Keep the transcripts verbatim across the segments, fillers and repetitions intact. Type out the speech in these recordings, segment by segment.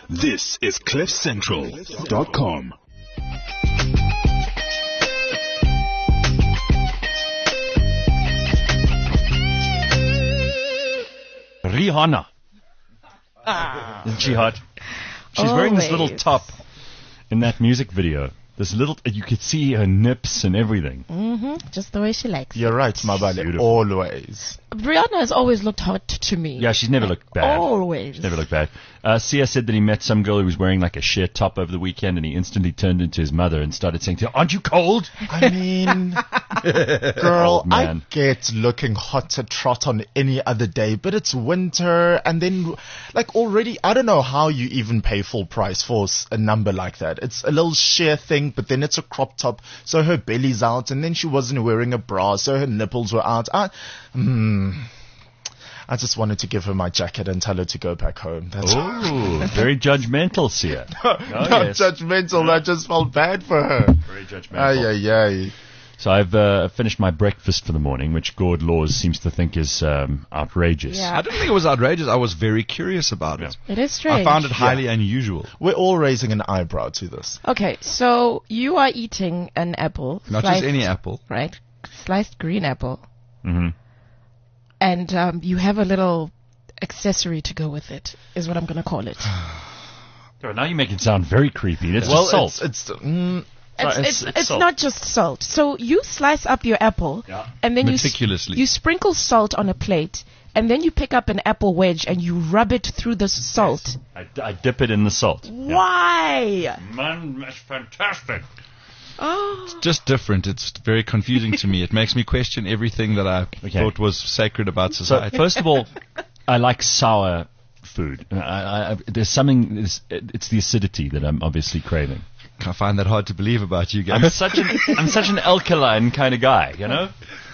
This is cliff central dot com. Rihanna. Ah. Isn't she hot? She's Always. wearing this little top in that music video. This little, you could see her nips and everything. Mm-hmm. Just the way she likes You're it. right, Mabale. Always. Rihanna has always looked hot to me. Yeah, she's never looked bad. Always. She's never looked bad. Uh, Sia said that he met some girl who was wearing like a sheer top over the weekend, and he instantly turned into his mother and started saying to her, "Aren't you cold?" I mean, girl, oh, I get looking hot to trot on any other day, but it's winter, and then, like, already, I don't know how you even pay full price for a number like that. It's a little sheer thing, but then it's a crop top, so her belly's out, and then she wasn't wearing a bra, so her nipples were out. I, hmm. I just wanted to give her my jacket and tell her to go back home. That's oh, very judgmental, Sia. no, oh, not yes. judgmental. I just felt bad for her. Very judgmental. Ay, ay, ay. So I've uh, finished my breakfast for the morning, which Gord Laws seems to think is um, outrageous. Yeah. I didn't think it was outrageous. I was very curious about it. It is strange. I found it highly yeah. unusual. We're all raising an eyebrow to this. Okay, so you are eating an apple. Not sliced, just any apple. Right. Sliced green apple. Mm-hmm. And um, you have a little accessory to go with it, is what I'm going to call it. Oh, now you make it sound very creepy. It's well, just salt. It's, it's, mm, it's, it's, it's, it's, it's not just salt. So you slice up your apple, yeah. and then you, Meticulously. you sprinkle salt on a plate, and then you pick up an apple wedge and you rub it through the salt. Yes. I, I dip it in the salt. Why? Yeah. Man, that's fantastic. Oh. It's just different. It's very confusing to me. It makes me question everything that I okay. thought was sacred about society. So, first of all, I like sour food. I, I, there's something, it's, it's the acidity that I'm obviously craving. I find that hard to believe about you guys. I'm such an, I'm such an alkaline kind of guy, you know?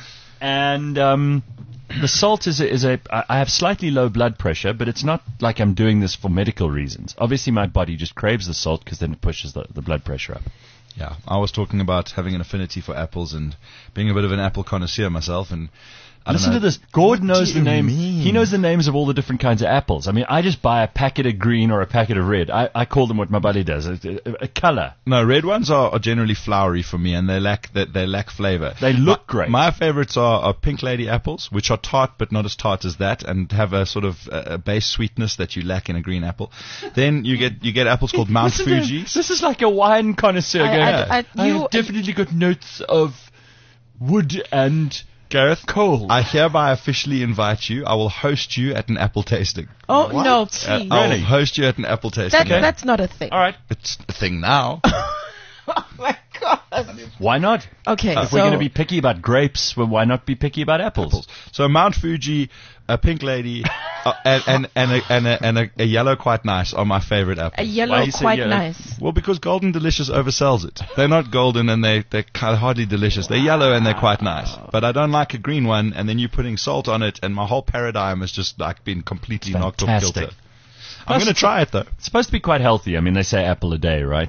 And um, the salt is a, is a, I have slightly low blood pressure, but it's not like I'm doing this for medical reasons. Obviously, my body just craves the salt because then it pushes the, the blood pressure up. Yeah, I was talking about having an affinity for apples and being a bit of an apple connoisseur myself, and I Listen don't know. to this. Gord What knows do the you name. mean? He knows the names of all the different kinds of apples. I mean, I just buy a packet of green or a packet of red. I, I call them what my buddy does, a, a, a color. No, red ones are, are generally flowery for me, and they lack they, they lack flavor. They look my, great. My favorites are, are pink lady apples, which are tart but not as tart as that, and have a sort of a, a base sweetness that you lack in a green apple. Then you get you get apples called Mount Fuji. This is like a wine connoisseur. I, going, I, I, I you, have definitely got notes of wood and Gareth, coal. I hereby officially invite you. I will host you at an apple tasting. Oh, What? no, Uh, please. I will Really? host you at an apple tasting. That, That's not a thing. All right. It's a thing now. Oh, my God. Why not? Okay, If so... we're going to be picky about grapes, well, why not be picky about apples? Apples. So Mount Fuji, a pink lady, uh, and and and, a, and, a, and a, a yellow quite nice are my favorite apples. A yellow, Why you say quite yellow? nice. Well, because Golden Delicious oversells it. They're not golden and they, they're kind of hardly delicious. They're yellow and they're quite nice. But I don't like a green one, and then you're putting salt on it, and my whole paradigm has just like been completely It's knocked off fantastic. kilter. I'm going to try it, though. It's supposed to be quite healthy. I mean, they say apple a day, right?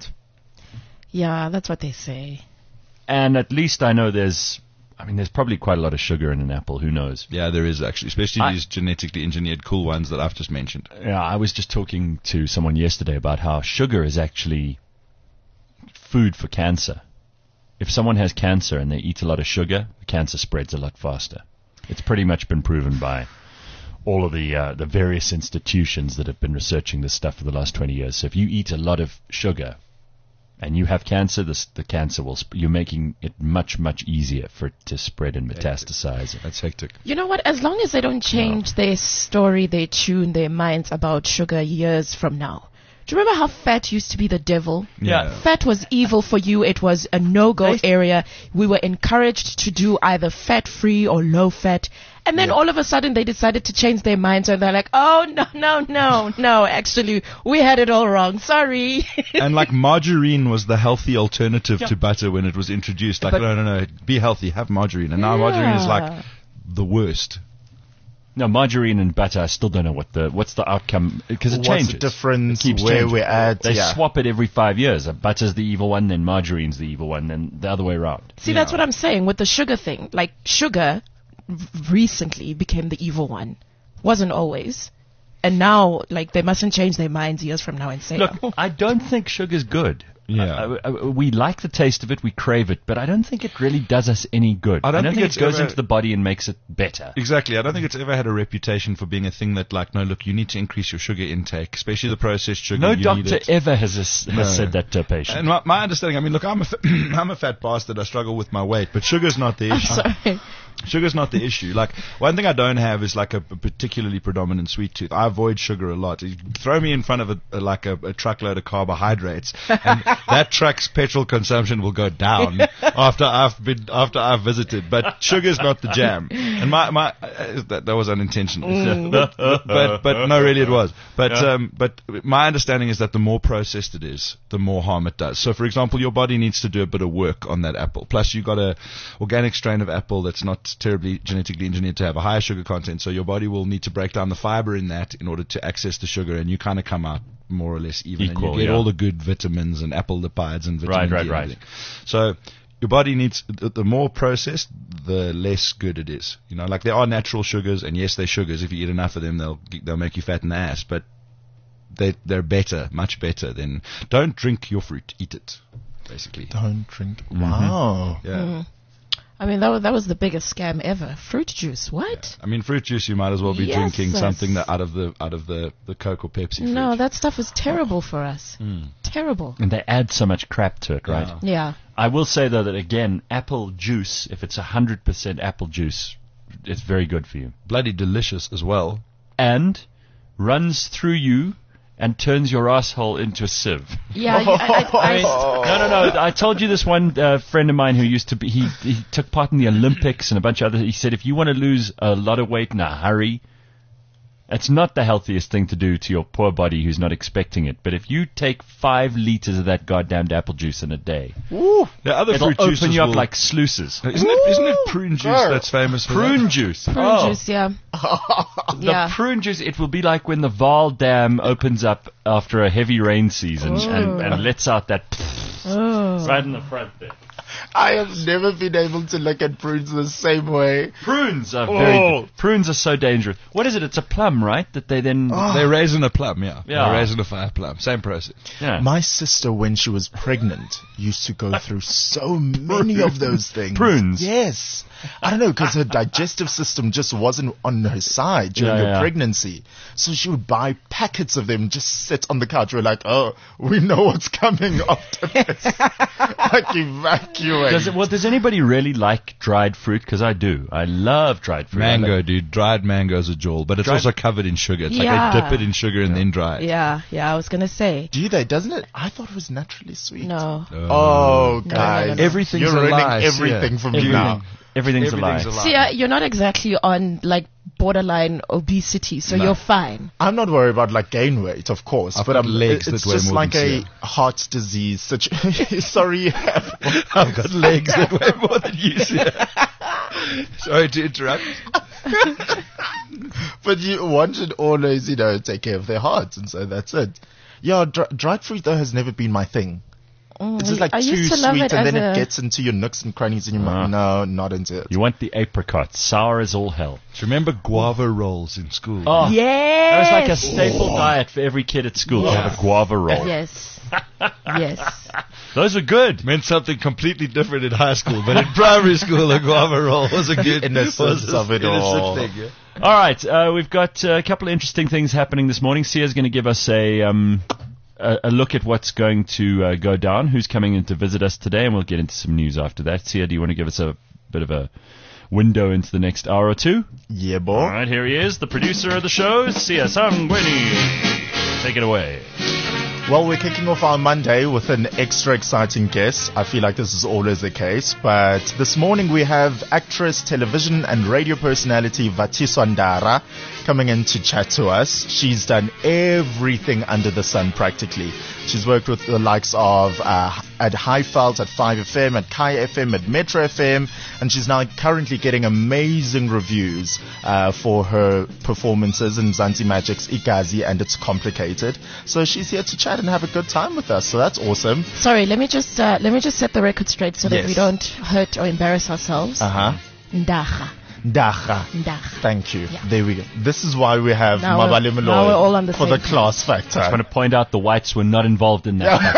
Yeah, that's what they say. And at least I know there's, I mean, there's probably quite a lot of sugar in an apple. Who knows? Yeah, there is actually, especially I- these genetically engineered cool ones that I've just mentioned. Yeah, I was just talking to someone yesterday about how sugar is actually food for cancer. If someone has cancer and they eat a lot of sugar, the cancer spreads a lot faster. It's pretty much been proven by all of the uh, the various institutions that have been researching this stuff for the last twenty years. So if you eat a lot of sugar and you have cancer, this, the cancer will sp- you're making it much, much easier for it to spread and metastasize. That's hectic. You know what? As long as they don't change their story, they tune their minds about sugar years from now. Do you remember how fat used to be the devil? Yeah. Fat was evil for you. It was a no-go area. We were encouraged to do either fat-free or low-fat. And then Yeah. all of a sudden they decided to change their minds and they're like, oh, no, no, no, no. Actually, we had it all wrong. Sorry. And like margarine was the healthy alternative Yeah. to butter when it was introduced. Like, But- no, no, no, be healthy, have margarine. And now margarine is like Yeah. the worst. No, margarine and butter, I still don't know what the what's the outcome, because it What's changes. the difference, It keeps where changing. we're at, They yeah. swap it every five years. Uh, Butter's the evil one, then margarine's the evil one, then the other way around. See, that's what I'm saying with the sugar thing. Like, sugar r- recently became the evil one. Wasn't always. and now, like, they mustn't change their minds years from now and say, Look, oh, I don't think sugar's good. Yeah. Uh, uh, uh, we like the taste of it, we crave it, but I don't think it really does us any good. I don't think think it's it goes ever- into the body and makes it better. Exactly. I don't think it's ever had a reputation for being a thing that, like, no, look, you need to increase your sugar intake, especially the processed sugar. No you need doctor it. ever has, has No. said that to a patient. And my, my understanding, I mean, look, I'm a, fa- I'm a fat bastard. I struggle with my weight, but sugar's not the issue. sorry. Sugar's not the issue. Like, one thing I don't have is like a, a particularly predominant sweet tooth. I avoid sugar a lot. You throw me in front of a, a like a, a truckload of carbohydrates, and that truck's petrol consumption will go down after I've been after I've visited. But sugar's not the jam. And my my uh, that, that was unintentional. but, but but no, really it was. But Yeah. um but my understanding is that the more processed it is, the more harm it does. So, for example, your body needs to do a bit of work on that apple. Plus, you got a organic strain of apple that's not terribly genetically engineered to have a higher sugar content, so your body will need to break down the fiber in that in order to access the sugar, and you kind of come out more or less even, Equal, and you get yeah. all the good vitamins and apple lipids and vitamin Right, D right, and right. everything. So your body needs, the, the more processed, the less good it is. You know, like there are natural sugars, and yes, they're sugars. If you eat enough of them, they'll they'll make you fat in the ass, but they they're better, much better than. Don't drink your fruit, eat it. Basically, Don't drink. Wow. yeah. I mean, that was, that was the biggest scam ever. Fruit juice, what? I mean, fruit juice. You might as well be Yes, drinking yes. something that out of the out of the, the Coke or Pepsi. No, fridge. that stuff is terrible for us. Terrible. And they add so much crap to it, right? Yeah. Yeah. I will say, though, that again, apple juice, if it's one hundred percent apple juice, it's very good for you. bloody delicious as well. And runs through you and turns your asshole into a sieve. Yeah. I, I, I, I, No, no, no. I told you this one uh, friend of mine who used to be, he, he took part in the Olympics and a bunch of other, he said if you want to lose a lot of weight in a hurry, it's not the healthiest thing to do to your poor body who's not expecting it. But if you take five liters of that goddamned apple juice in a day, The other it'll fruit open juices you up will- like sluices. Isn't it? Isn't it prune juice girl. that's famous for Prune that? juice. prune Oh. juice, yeah. The yeah. prune juice, it will be like when the Vaal Dam opens up after a heavy rain season and, and lets out that Oh. right in the front there. I have never been able to look at prunes the same way. Prunes are very Oh. good. Prunes are so dangerous. What is it? It's a plum, right? That they then... They raisin a plum, yeah. Yeah. They raisin a fire plum. Same process. yeah. My sister, when she was pregnant, used to go through so many of those things. Prunes? Yes. I don't know, because her digestive system just wasn't on her side during Yeah, her yeah. pregnancy. So she would buy packets of them, just sit on the couch. We're like, oh, we know what's coming after this. Like evacuate. Does it, well, does anybody really like dried fruit? Because I do. I love dried fruit. I Mango, love- dude. Dried mango's a jewel, but it's Dried- also covered in sugar. It's Yeah. like they dip it in sugar and then dry it. Yeah, yeah, I was going to say. Do they, doesn't it? I thought it was naturally sweet. No. Oh, no, guys. no. Everything's You're a ruining lie, everything yeah. from me Everything, now. everything's, Everything's a a lie. lie. See, uh, you're not exactly on, like, borderline obesity, so No. you're fine. I'm not worried about like gain weight, of course, I've but got I'm, legs it's that weigh just more like than a Sia. heart disease situation. Sorry, you have. I've got legs that weigh more than you, Sia. Sorry to interrupt. But you one should always, you know, take care of their hearts, and so that's it. Yeah, dr- dried fruit though has never been my thing. Mm, It's just like I too used to love sweet, it and as then a, it gets into your nooks and crannies in your Ah. mouth. No, not into it. You want the apricot, sour as all hell. Do you remember guava rolls in school? Oh, Yes. that was like a staple diet for every kid at school to have a guava roll. Yes. Yes. Those are good. Meant something completely different in high school, but in primary school, a guava roll was a good Innocence was a of it innocent all. thing, yeah. All right, uh, we've got uh, a couple of interesting things happening this morning. Sia's going to give us a um, a, a look at what's going to uh, go down, who's coming in to visit us today, and we'll get into some news after that. Sia, do you want to give us a bit of a window into the next hour or two? Yeah, boy. All right, here he is, the producer of the show, Sia Sangweni. Take it away. Well, we're kicking off our Monday with an extra exciting guest. I feel like this is always the case, but this morning we have actress, television and radio personality Vatiswa Ndara coming in to chat to us. She's done everything under the sun practically. She's worked with the likes of uh, at Highveld, at five F M, at Kai F M, at Metro F M, and she's now currently getting amazing reviews uh, for her performances in Mzansi Magic's Igazi and It's Complicated. So she's here to chat and have a good time with us. So that's awesome. Sorry, let me just uh, let me just set the record straight so that Yes. we don't hurt or embarrass ourselves. Uh huh. Ndaha. Ndacha. Ndacha. Thank you. Yeah. There we go. This is why we have Now we're- Mabali now we're all on Malloy the for same the page. class factor. I just want to point out the whites were not involved in that.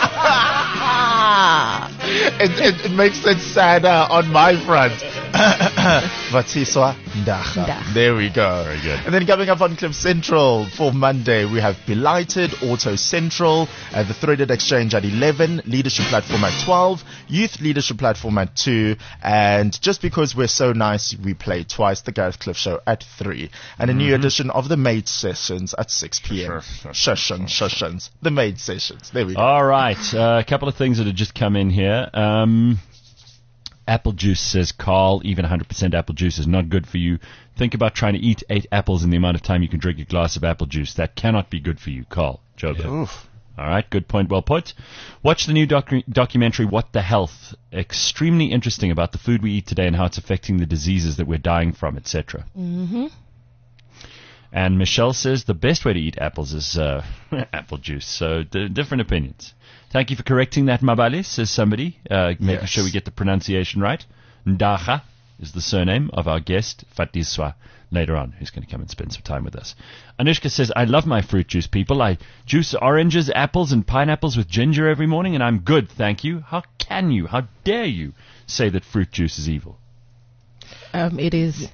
it, it, it makes it sadder on my front. Vatiswa Ndacha. Ndacha. There we go. Very good. And then coming up on Cliff Central for Monday, we have Belighted, Auto Central, uh, the Threaded Exchange at eleven, Leadership Platform at twelve, Youth Leadership Platform at two, and just because we're so nice, we play twice the Gareth Cliff Show at three, and a new edition of the Maid Sessions at six p.m. Sessions, sessions, the Maid Sessions. There we go. All right, uh, a couple of things that have just come in here. Um, apple juice, says Carl. Even one hundred percent apple juice is not good for you. Think about trying to eat eight apples in the amount of time you can drink a glass of apple juice. That cannot be good for you, Carl. Joker. Oof. All right, good point, well put. Watch the new docu- documentary, What the Health. Extremely interesting about the food we eat today and how it's affecting the diseases that we're dying from, et cetera. Mm-hmm. And Michelle says the best way to eat apples is uh, apple juice. So d- different opinions. Thank you for correcting that, Mabali, says somebody, uh, making Yes. sure we get the pronunciation right. Ndacha is the surname of our guest, Fatiswa, later on, who's going to come and spend some time with us. Anushka says, I love my fruit juice, people. I juice oranges, apples, and pineapples with ginger every morning, and I'm good, thank you. How can you, how dare you say that fruit juice is evil? Um, it is.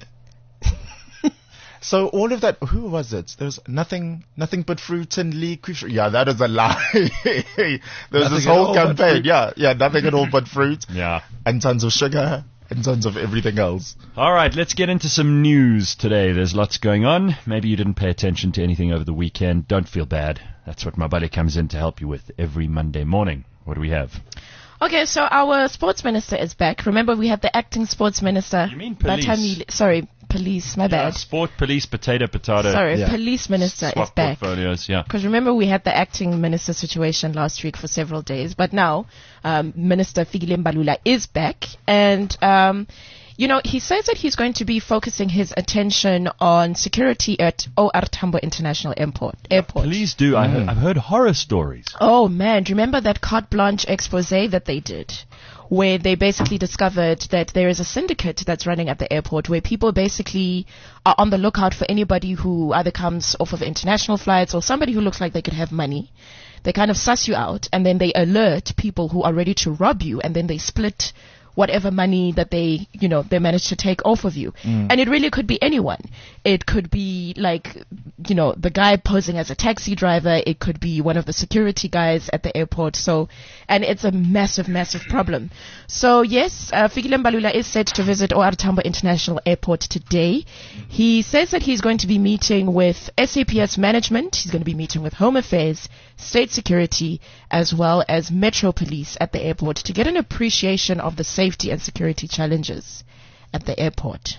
So all of that, who was it? There's nothing, nothing but fruit and liquid. Yeah, that is a lie. There's Nothing this at whole all but campaign. fruit. Yeah, yeah, nothing at all but fruit Yeah. and tons of sugar and tons of everything else. All right, let's get into some news today. There's lots going on. Maybe you didn't pay attention to anything over the weekend. Don't feel bad. That's what Mabali comes in to help you with every Monday morning. What do we have? Okay, so our sports minister is back. Remember, we had the acting sports minister. You mean police? Batamile- sorry, police, my bad. Sport, police, potato, potato. Sorry, Yeah. police minister is Swap back. portfolios, yeah. Because remember, we had the acting minister situation last week for several days. But now, um, Minister Fikile Mbalula is back. And, um, you know, he says that he's going to be focusing his attention on security at O R Tambo International Airport. Airport. Please do. I he- I've heard horror stories. Oh man, do you remember that carte blanche expose that they did? Where they basically discovered that there is a syndicate that's running at the airport where people basically are on the lookout for anybody who either comes off of international flights or somebody who looks like they could have money. They kind of suss you out and then they alert people who are ready to rob you, and then they split whatever money that they, you know, they managed to take off of you. And it really could be anyone. It could be like, you know, the guy posing as a taxi driver. It could be one of the security guys at the airport. So, and it's a massive, massive problem. So yes, uh, Fikile Mbalula is set to visit O R Tambo International Airport today. He says that he's going to be meeting with S A P S management. He's going to be meeting with Home Affairs, State Security, as well as Metro Police at the airport to get an appreciation of the safety and security challenges at the airport.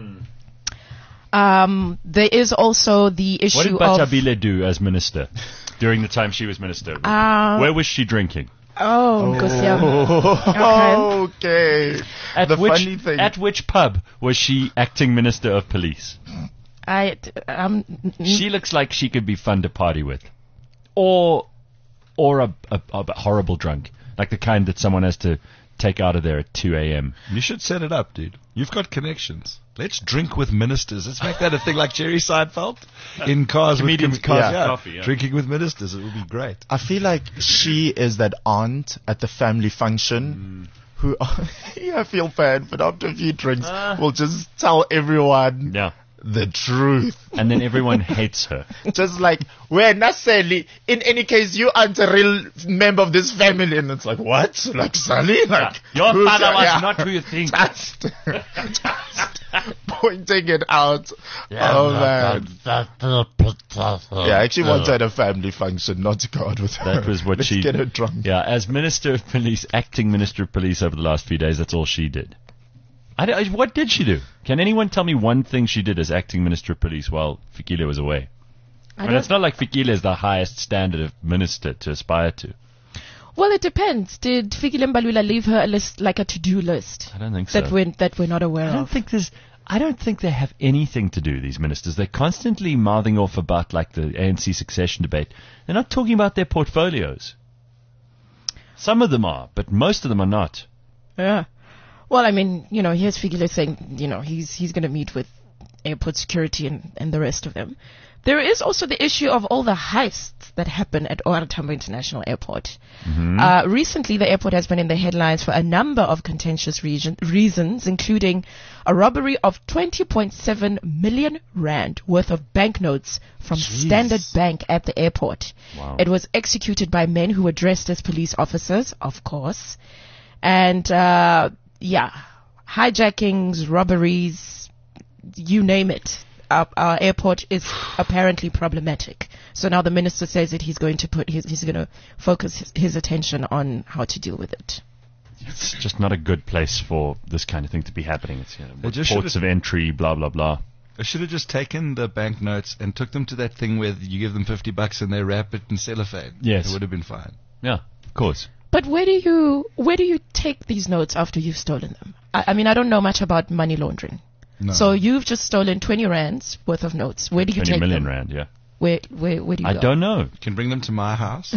Um, there is also the What did issue of... Batabile do as minister during the time she was minister? Um, Where was she drinking? Oh, Nkosi yami. Okay. Okay. At the which funny thing. at which pub was she acting minister of police? I, um, She looks like she could be fun to party with, or or a, a, a horrible drunk, like the kind that someone has to take out of there at two a.m. You should set it up, dude. You've got connections. Let's drink with ministers. Let's make that a thing like Jerry Seinfeld in cars Comedians with com- cars, yeah. coffee, yeah. Drinking with ministers. It would be great. I feel like she is that aunt at the family function who, yeah, I feel bad, but after a few drinks, Uh. will just tell everyone Yeah, the truth. and then everyone hates her. Just like, we're not Sally. In any case, you aren't a real member of this family. And it's like, what? Like Sally? Like, Your who's- father was yeah. not who you think. Just, just pointing it out. Oh, man. Yeah, I actually want her at a family function, not to go out with her. That was what Let's she get her drunk. Yeah, as Minister of Police, acting Minister of Police over the last few days, that's all she did. I don't- I- what did she do? Can anyone tell me one thing she did as acting Minister of Police while Fikile was away? I And it's don't, not like Fikile is the highest standard of minister to aspire to. well, it depends. Did Fikile Mbalula leave her a list, like a to-do list? I don't think so. That we're, that we're not aware I don't of. think there's. I don't think they have anything to do, these ministers. They're constantly mouthing off about like the A N C succession debate. They're not talking about their portfolios. Some of them are, but most of them are not. Yeah. Well, I mean, you know, here's Fikile saying, you know, he's he's going to meet with airport security and, and the rest of them. There is also the issue of all the heists that happen at O R Tambo International Airport. Mm-hmm. Uh, recently, the airport has been in the headlines for a number of contentious region, reasons, including a robbery of twenty point seven million rand worth of banknotes from Jeez. Standard Bank at the airport. Wow. It was executed by men who were dressed as police officers, of course. And, uh, yeah, hijackings, robberies, you name it. Our, our airport is apparently problematic. So now the minister says that he's going to put, he's, he's going to focus his, his attention on how to deal with it. It's just not a good place for this kind of thing to be happening. It's, you know, They just ports of should've- entry, blah, blah, blah. I should have just taken the banknotes and took them to that thing where you give them fifty bucks and they wrap it in cellophane. Yes. It would have been fine. Yeah, of course. But where do you, where do you take these notes after you've stolen them? I, I mean, I don't know much about money laundering. No. So you've just stolen twenty rands worth of notes. Where do you twenty take million them? rand, yeah. Where, where, where do you I go? don't know. You can bring them to my house.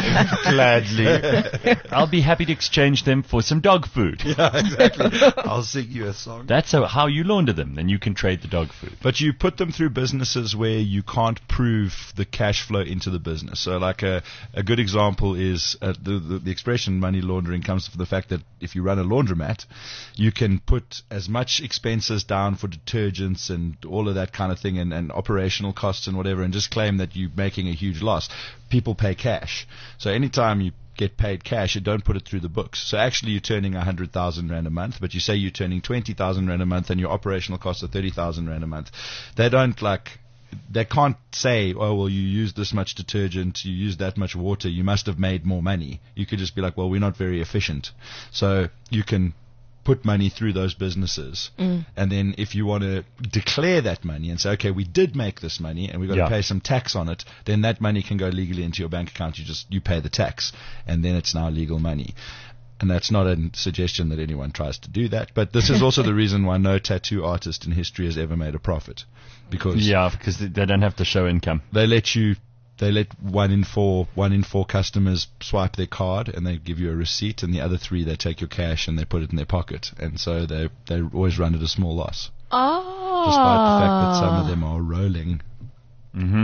Gladly. I'll be happy to exchange them for some dog food. Yeah, exactly. I'll sing you a song. That's how, how you launder them. Then you can trade the dog food. But you put them through businesses where you can't prove the cash flow into the business. So, like a, a good example is uh, the, the the expression money laundering comes from the fact that if you run a laundromat, you can put as much expenses down for detergents and all of that kind of thing, and, and operational costs and whatever, and just claim that you're making a huge loss. People pay cash. So anytime you get paid cash, you don't put it through the books. So actually you're turning one hundred thousand rand a month, but you say you're turning twenty thousand rand a month and your operational costs are thirty thousand rand a month. They don't like, they can't say, oh, well, you used this much detergent, you used that much water, you must have made more money. You could just be like, well, we're not very efficient. So you can put money through those businesses. Mm. And then if you want to declare that money and say, okay, we did make this money and we've got Yeah. to pay some tax on it, then that money can go legally into your bank account. You just, you pay the tax and then it's now legal money. And that's not a suggestion that anyone tries to do that. But this is also the reason why no tattoo artist in history has ever made a profit. Because Yeah, because they, they don't have to show income. they let you, they let one in four, one in four customers swipe their card and they give you a receipt, and the other three, they take your cash and they put it in their pocket. And so they, they always run at a small loss. Oh. Despite the fact that some of them are rolling. Mm-hmm.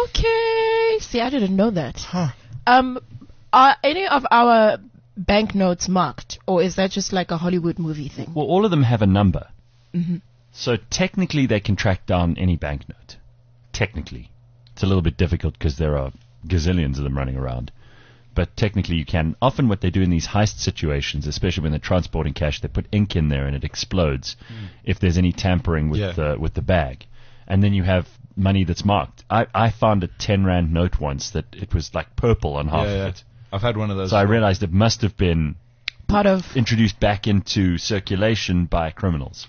Okay. See, I didn't know that. Huh. Um, are any of our banknotes marked, or is that just like a Hollywood movie thing? Well, all of them have a number. Mhm. So technically they can track down any banknote. Technically. It's a little bit difficult because there are gazillions of them running around. But technically you can. Often what they do in these heist situations, especially when they're transporting cash, they put ink in there and it explodes if there's any tampering with Yeah. the with the bag. And then you have money that's marked. I, I found a ten rand note once that it was like purple on half Yeah, yeah. of it. I've had one of those. So I as well. realized it must have been Part of. introduced back into circulation by criminals.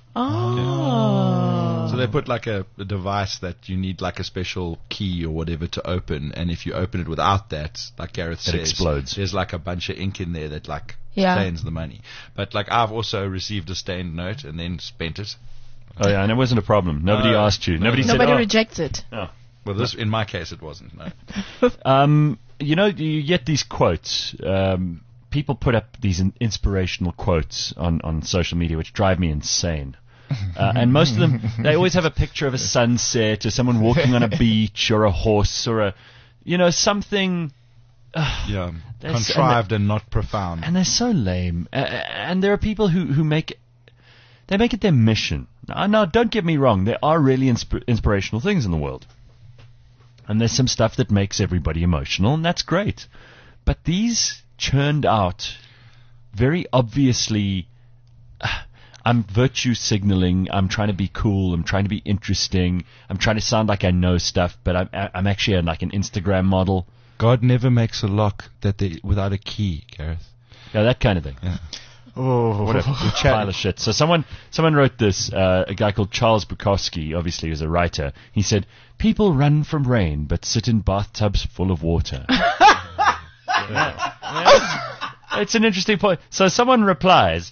Oh. So they put like a, a device that you need like a special key or whatever to open, and if you open it without that, like Gareth It says, explodes. there's like a bunch of ink in there that like Yeah. stains the money. But like I've also received a stained note and then spent it. Oh yeah, and it wasn't a problem. Nobody No, asked you. no, Nobody no. said, Nobody oh. rejects it. Oh. Well, this in my case it wasn't. No. Um, you know, you get these quotes. Um, people put up these in- inspirational quotes on, on social media, which drive me insane. Uh, and most of them, they always have a picture of a sunset or someone walking on a beach or a horse or a, you know, something. Yeah, That's- contrived and, not profound. And they're so lame. Uh, and there are people who, who make they make it their mission. Now, now, don't get me wrong. There are really insp- inspirational things in the world. And there's some stuff that makes everybody emotional, and that's great. But these churned out very obviously, uh, I'm virtue signaling, I'm trying to be cool, I'm trying to be interesting, I'm trying to sound like I know stuff, but I'm, I'm actually like an Instagram model. God never makes a lock that they, without a key, Gareth. Yeah, that kind of thing. Oh, What a pile of shit. So someone someone wrote this, uh, a guy called Charles Bukowski, obviously was a writer. He said, people run from rain but sit in bathtubs full of water. Yeah. Yeah. It's an interesting point. So someone replies,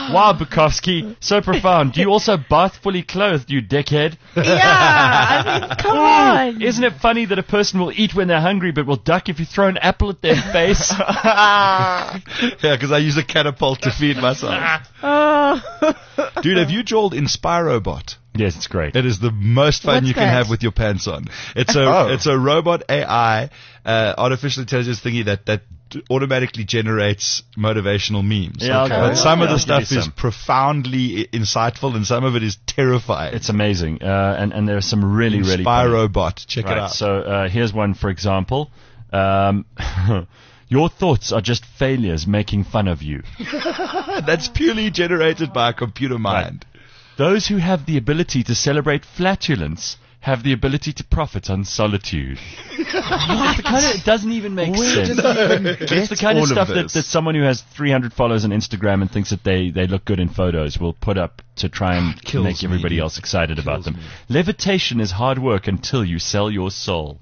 Wow, Bukowski, so profound. Do you also bath fully clothed, you dickhead? Yeah, I mean, come on. Isn't it funny that a person will eat when they're hungry but will duck if you throw an apple at their face? Yeah, because I use a catapult to feed myself. Oh. Dude, have you joined Inspirobot? Yes, it's great. It is the most fun What's you can that? have with your pants on. It's a Oh. it's a robot A I, uh, artificial intelligence thingy that that d- automatically generates motivational memes. Yeah, Okay. I'll- But some of I'll the give you stuff is some. profoundly i- insightful, and some of it is terrifying. It's amazing, uh, and and there are some really really funny. Inspirobot. Check Right, it out. so uh, here's one, for example. Um, your thoughts are just failures making fun of you. That's purely generated by a computer mind. Those who have the ability to celebrate flatulence have the ability to profit on solitude. It's the kind of, it doesn't even make Where sense. does he even It's get the kind all of stuff that, this? that someone who has three hundred followers on Instagram and thinks that they, they look good in photos will put up to try and Kills make me, everybody dude. else excited about Kills them. me. Levitation is hard work until you sell your soul.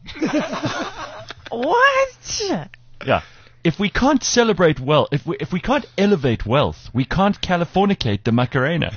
What? Yeah. If we can't celebrate wealth, if we if we can't elevate wealth, we can't Californicate the Macarena.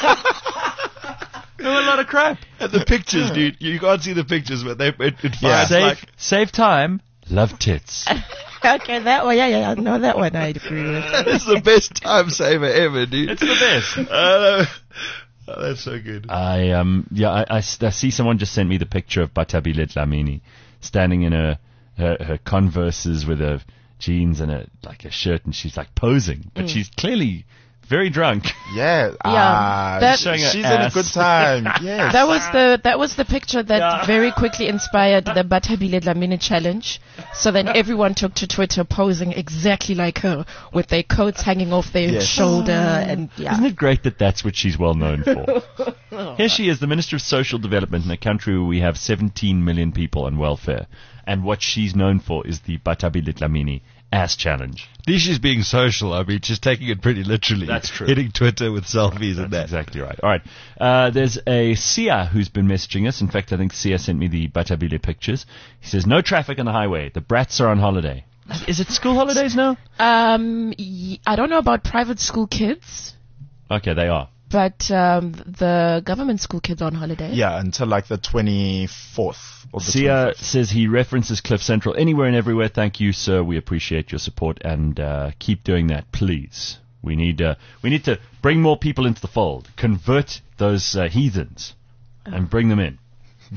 They're a lot of crap. And the pictures, dude, you can't see the pictures, but they it, it Yeah. fires Save like save time. Love tits. Okay, that one, yeah, yeah, yeah, no, that one I agree with. it's the best time saver ever, dude. It's the best. Uh, oh, that's so good. I um yeah I, I s- I see someone just sent me the picture of Batabile Dlamini standing in her, her her Converses with her jeans and a like a shirt, and she's like posing, but she's clearly very drunk. Yeah, Yeah, ah, that- she's Showing in her a ass. good time. Yes. That was the that was the picture that Yeah. very quickly inspired the Batabile Dlamini challenge. So then everyone took to Twitter posing exactly like her, with their coats hanging off their Yes. shoulder, and yeah. Isn't it great that that's what she's well known for? Here she is, the Minister of Social Development in a country where we have seventeen million people on welfare, and what she's known for is the Batabile Dlamini ass challenge. At least she's being social. I mean, she's taking it pretty literally. That's true. Hitting Twitter with selfies and that. That's exactly right. All right. Uh, there's a Sia who's been messaging us. In fact, I think Sia sent me the Batabile pictures. He says, no traffic on the highway. The brats are on holiday. Is it school holidays now? Um, y- I don't know about private school kids, Okay, they are. but um, the government school kids are on holiday. Yeah, until like the twenty-fourth or the Sia twenty-fifth. says he references Cliff Central anywhere and everywhere. Thank you, sir. We appreciate your support, and uh, keep doing that, please. We need uh, we need to bring more people into the fold, convert those uh, heathens, and bring them in.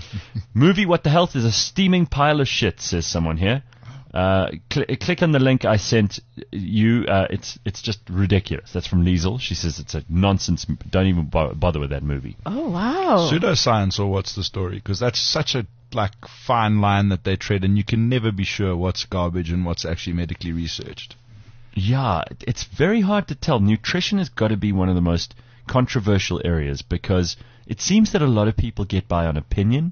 Movie What the Health is a steaming pile of shit, says someone here. Uh, cl- click on the link I sent you. Uh, it's it's just ridiculous. That's from Liesel. She says it's a nonsense. m- Don't even bo- bother with that movie. Oh wow. Pseudoscience, or what's the story? Because that's such a like fine line that they tread, and you can never be sure what's garbage and what's actually medically researched. Yeah, it- it's very hard to tell. Nutrition has got to be one of the most controversial areas because it seems that a lot of people get by on opinion.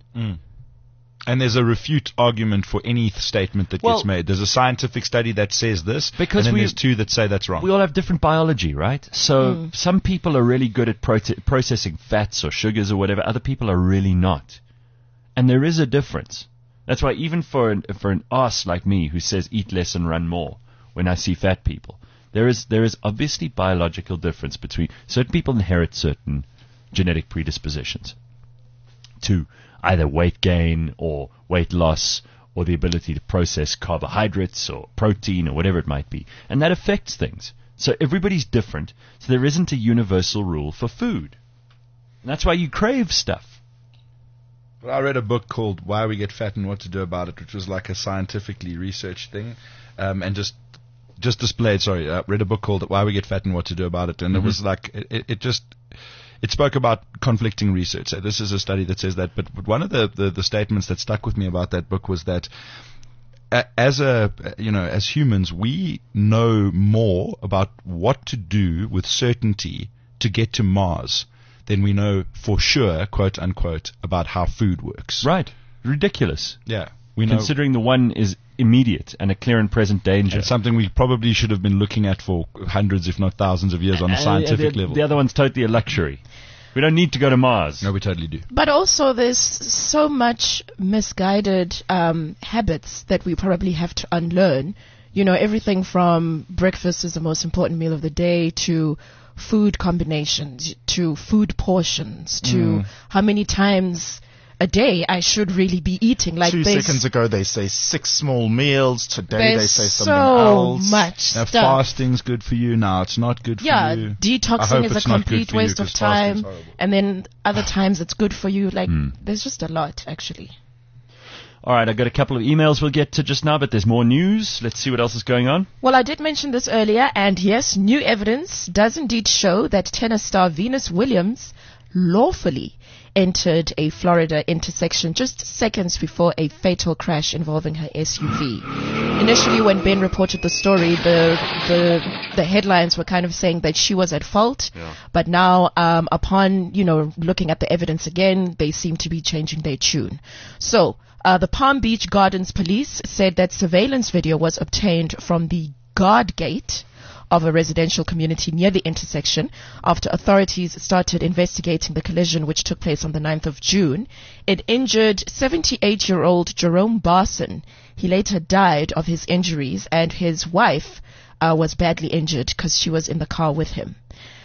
And there's a refute argument for any th- statement that Well- gets made. There's a scientific study that says this, Because and then we- there's two that say that's wrong. We all have different biology, right? So some people are really good at prote- processing fats or sugars or whatever. Other people are really not. And there is a difference. That's why even for an, for an ass like me who says eat less and run more when I see fat people, there is there is obviously biological difference between certain people inherit certain genetic predispositions to either weight gain or weight loss or the ability to process carbohydrates or protein or whatever it might be. And that affects things. So everybody's different. So there isn't a universal rule for food. And that's why you crave stuff. Well, I read a book called Why We Get Fat and What to Do About It, which was like a scientifically researched thing, um, and just just displayed. Sorry, I read a book called Why We Get Fat and What to Do About It, and it was like it, it, it just it spoke about conflicting research. So this is a study that says that, but, but one of the, the the statements that stuck with me about that book was that a- as a you know as humans we know more about what to do with certainty to get to Mars than we know for sure, quote unquote, about how food works. Right. Ridiculous. Yeah. We know Considering the one is immediate and a clear and present danger. it's something we probably should have been looking at for hundreds, if not thousands of years on a And scientific the, level. The other one's totally a luxury. We don't need to go to Mars. No, we totally do. But also, there's so much misguided um, habits that we probably have to unlearn. You know, everything from breakfast is the most important meal of the day to food combinations, to food portions, to Mm. how many times a day I should really be eating. Like Two there's, seconds ago they say six small meals. Today they there's say something so else. much Now, stuff. fasting's good for you. Now it's not good for Yeah, you. I detoxing hope is a it's not good complete for you, waste of 'cause fasting's time. horrible. And then other times it's good for you. Like, Hmm. there's just a lot, actually. All right, I've got a couple of emails we'll get to just now, but there's more news. Let's see what else is going on. Well, I did mention this earlier, and yes, new evidence does indeed show that tennis star Venus Williams lawfully entered a Florida intersection just seconds before a fatal crash involving her S U V. Initially, when Ben reported the story, the the the headlines were kind of saying that she was at fault, but now, um, upon you know looking at the evidence again, they seem to be changing their tune. So. Uh, the Palm Beach Gardens police said that surveillance video was obtained from the guard gate of a residential community near the intersection after authorities started investigating the collision which took place on the ninth of June. It injured seventy-eight-year-old Jerome Barson. He later died of his injuries, and his wife uh, was badly injured because she was in the car with him.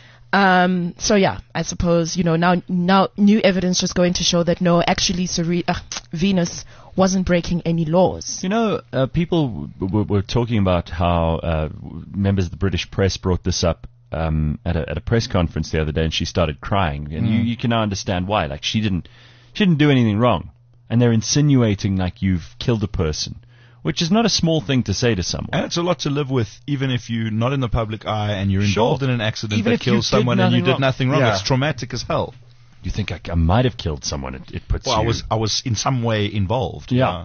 Um, so yeah, I suppose, you know, now, now new evidence just going to show that no, actually Sere- uh, Venus wasn't breaking any laws. You know, uh, people w- w- were talking about how uh, members of the British press brought this up um, at, a, at a press conference the other day, and she started crying. And you, you can now understand why. Like, she didn't, she didn't do anything wrong, and they're insinuating like you've killed a person, which is not a small thing to say to someone. And it's a lot to live with, even if you're not in the public eye and you're Sure. involved in an accident Even that if you kills did someone and you nothing did wrong. nothing wrong. Yeah. It's traumatic as hell. You think I, I might have killed someone? It, it puts Well, I you. was I was in some way involved. Yeah.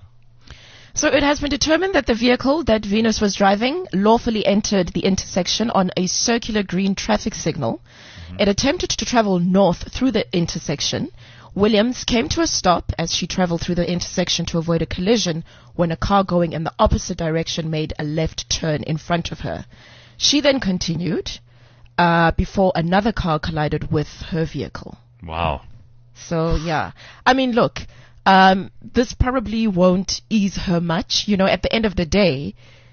So it has been determined that the vehicle that Venus was driving lawfully entered the intersection on a circular green traffic signal. It attempted to travel north through the intersection. Williams came to a stop as she traveled through the intersection to avoid a collision when a car going in the opposite direction made a left turn in front of her. She then continued uh, before another car collided with her vehicle. Wow. So yeah, I mean, look, um, this probably won't ease her much. You know, at the end of the day,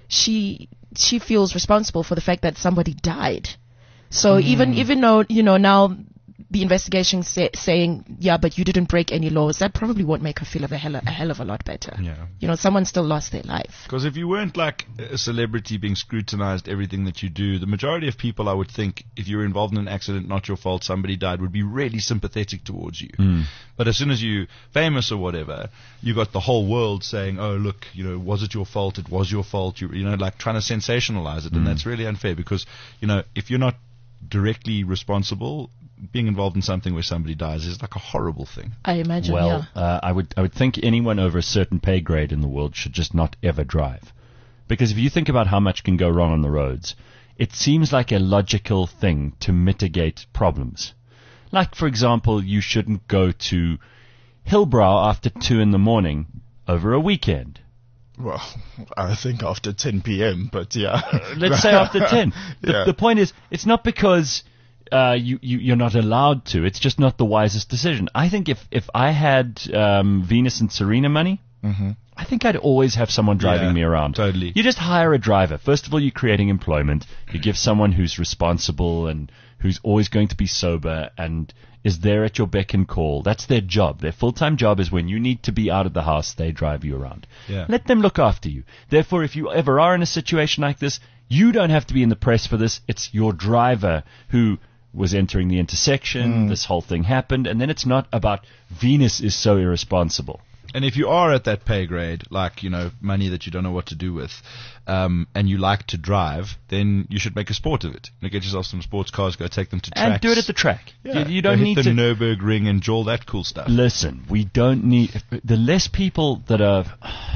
she she feels responsible for the fact that somebody died. So even even though you know now the investigation say, saying yeah, but you didn't break any laws, that probably won't make her feel of a hell, a hell of a lot better. Yeah. You know, someone still lost their life. Because if you weren't like a celebrity being scrutinized, everything that you do, the majority of people, I would think, if you were involved in an accident, not your fault, somebody died, would be really sympathetic towards you. But as soon as you're famous or whatever, you got the whole world saying, oh, look, you know, was it your fault? It was your fault. You, you know, like trying to sensationalize it. And that's really unfair because, you know, if you're not directly responsible, being involved in something where somebody dies is like a horrible thing. I imagine. Well, yeah. uh, I would I would think anyone over a certain pay grade in the world should just not ever drive, because if you think about how much can go wrong on the roads, it seems like a logical thing to mitigate problems. Like, for example, you shouldn't go to Hillbrow after two in the morning over a weekend. Well, I think after ten p.m., but yeah. Let's say after ten. The, Yeah. the point is, it's not because uh, you, you, you're not allowed to. It's just not the wisest decision. I think if, if I had um, Venus and Serena money, I think I'd always have someone driving Yeah, me around. totally. You just hire a driver. First of all, you're creating employment. You give someone who's responsible and who's always going to be sober and is there at your beck and call. That's their job. Their full-time job is when you need to be out of the house, they drive you around. Yeah. Let them look after you. Therefore, if you ever are in a situation like this, you don't have to be in the press for this. It's your driver who was entering the intersection. This whole thing happened. And then it's not about Venus is so irresponsible. And if you are at that pay grade, like, you know, money that you don't know what to do with, um, and you like to drive, then you should make a sport of it. You know, get yourself some sports cars, go take them to tracks. And do it at the track. Yeah. You, you don't Go need hit the to... Nürburgring and all that cool stuff. Listen, we don't need... The less people that are...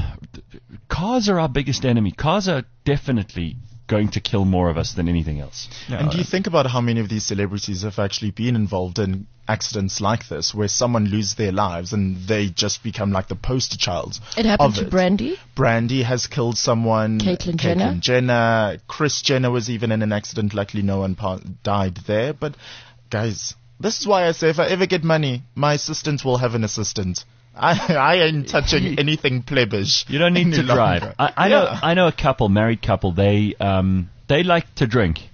Cars are our biggest enemy. Cars are definitely going to kill more of us than anything else. And do you think about how many of these celebrities have actually been involved in accidents like this, where someone loses their lives and they just become like the poster child? It happened of to it. Brandy. Brandy has killed someone. Caitlyn Jenner. Caitlyn Jenner. Chris Jenner was even in an accident. Luckily, no one pa- died there. But guys, this is why I say if I ever get money, my assistant will have an assistant. I, I ain't touching anything plebish. You don't need any to drive. longer. I, I know. Yeah. I know a couple, married couple. They um they like to drink,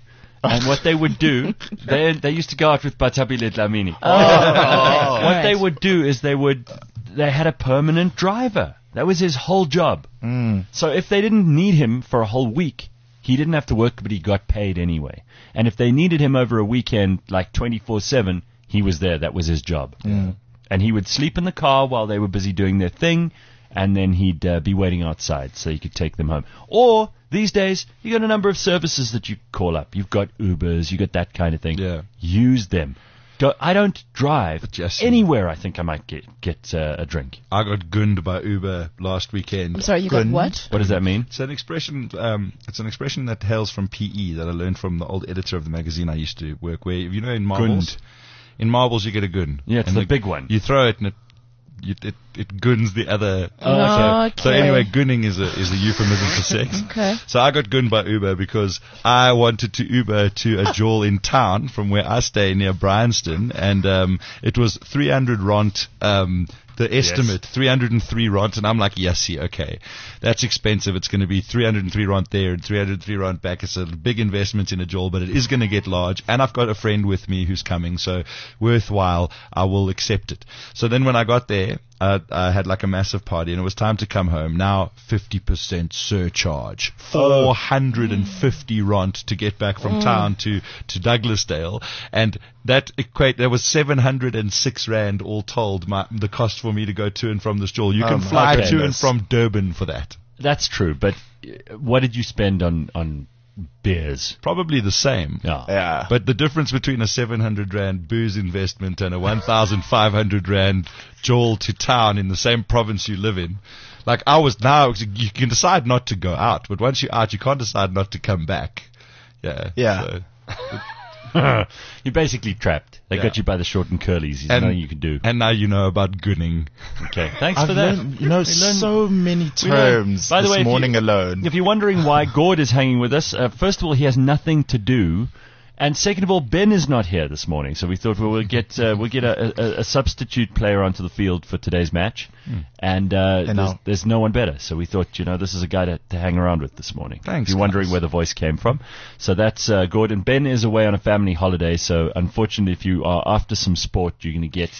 And what they would do, they they used to go out with Batabile Dlamini. Oh. What they would do is they would, they had a permanent driver. That was his whole job. Mm. So if they didn't need him for a whole week, he didn't have to work, but he got paid anyway. And if they needed him over a weekend, like twenty-four seven, he was there. That was his job. Mm. And he would sleep in the car while they were busy doing their thing, and then he'd uh, be waiting outside so you could take them home. Or these days, you got a number of services that you call up. You've got Ubers, you got that kind of thing. Yeah. Use them. Go, I don't drive Jesse. anywhere. I think I might get get uh, a drink. I got gunned by Uber last weekend. I'm sorry, you got Good. what? What does that mean? It's an expression. Um, it's an expression that hails from P E that I learned from the old editor of the magazine I used to work. Where you know in marbles, Gund. in marbles you get a gun. Yeah, it's And the big one. You throw it and it you, it it guns the other. Oh, So, so okay. anyway, gunning is a is a euphemism for sex. Okay. So I got gunned by Uber because I wanted to Uber to a jawl in town from where I stay near Bryanston, and um, it was three hundred rand. Um, the estimate, three hundred three rand, and I'm like, yes, see, okay, that's expensive. It's going to be three hundred three rand there and three hundred three rand back. It's a big investment in a jawl, but it is going to get large, and I've got a friend with me who's coming, so worthwhile. I will accept it. So then when I got there, uh, I had like a massive party, and it was time to come home. Now fifty percent surcharge, four hundred fifty rand to get back from town to to Douglasdale, and that equate that was seven hundred six rand all told. My the cost for me to go to and from this jawl. You Oh can my fly to and goodness. from Durban for that. That's true, but uh, what did you spend on, on beers? Probably the same. Yeah. Yeah. But the difference between a seven hundred rand booze investment and a one thousand five hundred rand jawl to town in the same province you live in, like I was now, you can decide not to go out, but once you're out, you can't decide not to come back. Yeah. Yeah. So, You're basically trapped. They Yeah. got you by the short and curlies. There's And- nothing you can do. and now you know about gunning. Okay, thanks I've for that. learned, you know, We learned- so many we learned- terms By the this way, if you- morning alone. If you're wondering why Gord is hanging with us, uh, first of all, he has nothing to do. And second of all, Ben is not here this morning, so we thought we will get uh, we'll get a, a, a substitute player onto the field for today's match, and, uh, And there's, now- there's no one better. So we thought, you know, this is a guy to, to hang around with this morning. Thanks, If you're wondering guys. where the voice came from, so that's uh, Gordon. Ben is away on a family holiday, so unfortunately, if you are after some sport, you're going to get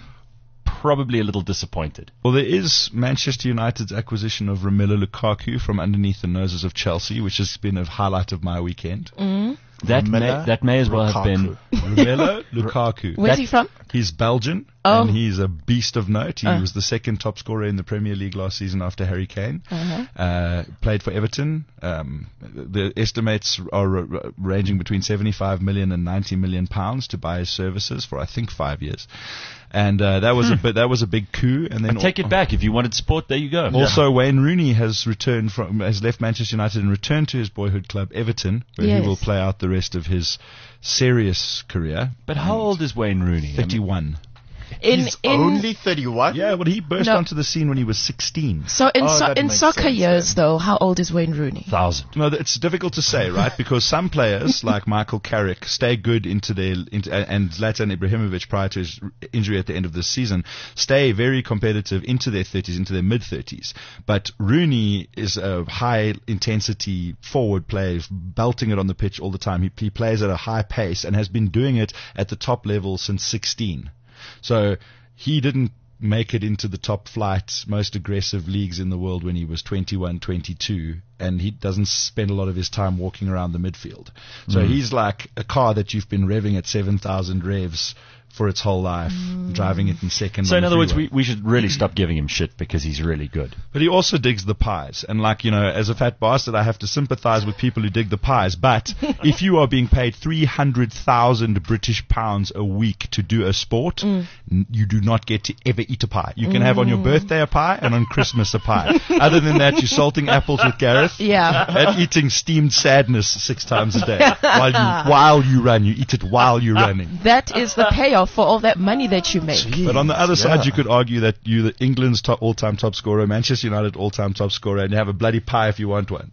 probably a little disappointed. Well, there is Manchester United's acquisition of Romelu Lukaku from underneath the noses of Chelsea, which has been a highlight of my weekend. That may, Romelu that may as well have been. Romelu Lukaku. Where's That- he from? He's Belgian, Oh. and he's a beast of note. He Uh. was the second top scorer in the Premier League last season after Harry Kane. Uh-huh. Uh, played for Everton. Um, the estimates are r- r- ranging between seventy-five million and ninety million pounds to buy his services for, I think, five years. And uh, that was a bit, that was a big coup. And then I take it back. If you wanted sport, there you go. Also, Wayne Rooney has returned from has left Manchester United and returned to his boyhood club Everton, where Yes. he will play out the rest of his serious career. But how old is Wayne Rooney? I mean, Thirty-one. In He's in only thirty-one? Yeah, well, he burst No. onto the scene when he was sixteen. so in Oh, so, that in makes soccer sense years then. though, how old is Wayne Rooney? thousand. No, th- it's difficult to say, right? Because some players, like Michael Carrick, stay good into their into, uh, and Zlatan Ibrahimovic, prior to his r- injury at the end of the season, stay very competitive into their thirties, into their mid thirties. But Rooney is a high intensity forward player, belting it on the pitch all the time. He, he plays at a high pace and has been doing it at the top level since sixteen. So he didn't make it into the top flight, most aggressive leagues in the world when he was twenty-one, twenty-two, and he doesn't spend a lot of his time walking around the midfield. So Mm. he's like a car that you've been revving at seven thousand revs for its whole life, driving it in second. So on in the other words, freeway. we, we should really stop giving him shit because he's really good. But he also digs the pies. And like, you know, as a fat bastard, I have to sympathize with people who dig the pies. But if you are being paid three hundred thousand British pounds a week to do a sport, n- you do not get to ever eat a pie. You can have on your birthday a pie and on Christmas a pie. Other than that, you're salting apples with Gareth. Yeah. And eating steamed sadness six times a day while you while you run. You eat it while you're running. That is the payoff for all that money that you make. But on the other Yeah. side, you could argue that you're the England's top, all-time top scorer, Manchester United all-time top scorer, and you have a bloody pie if you want one.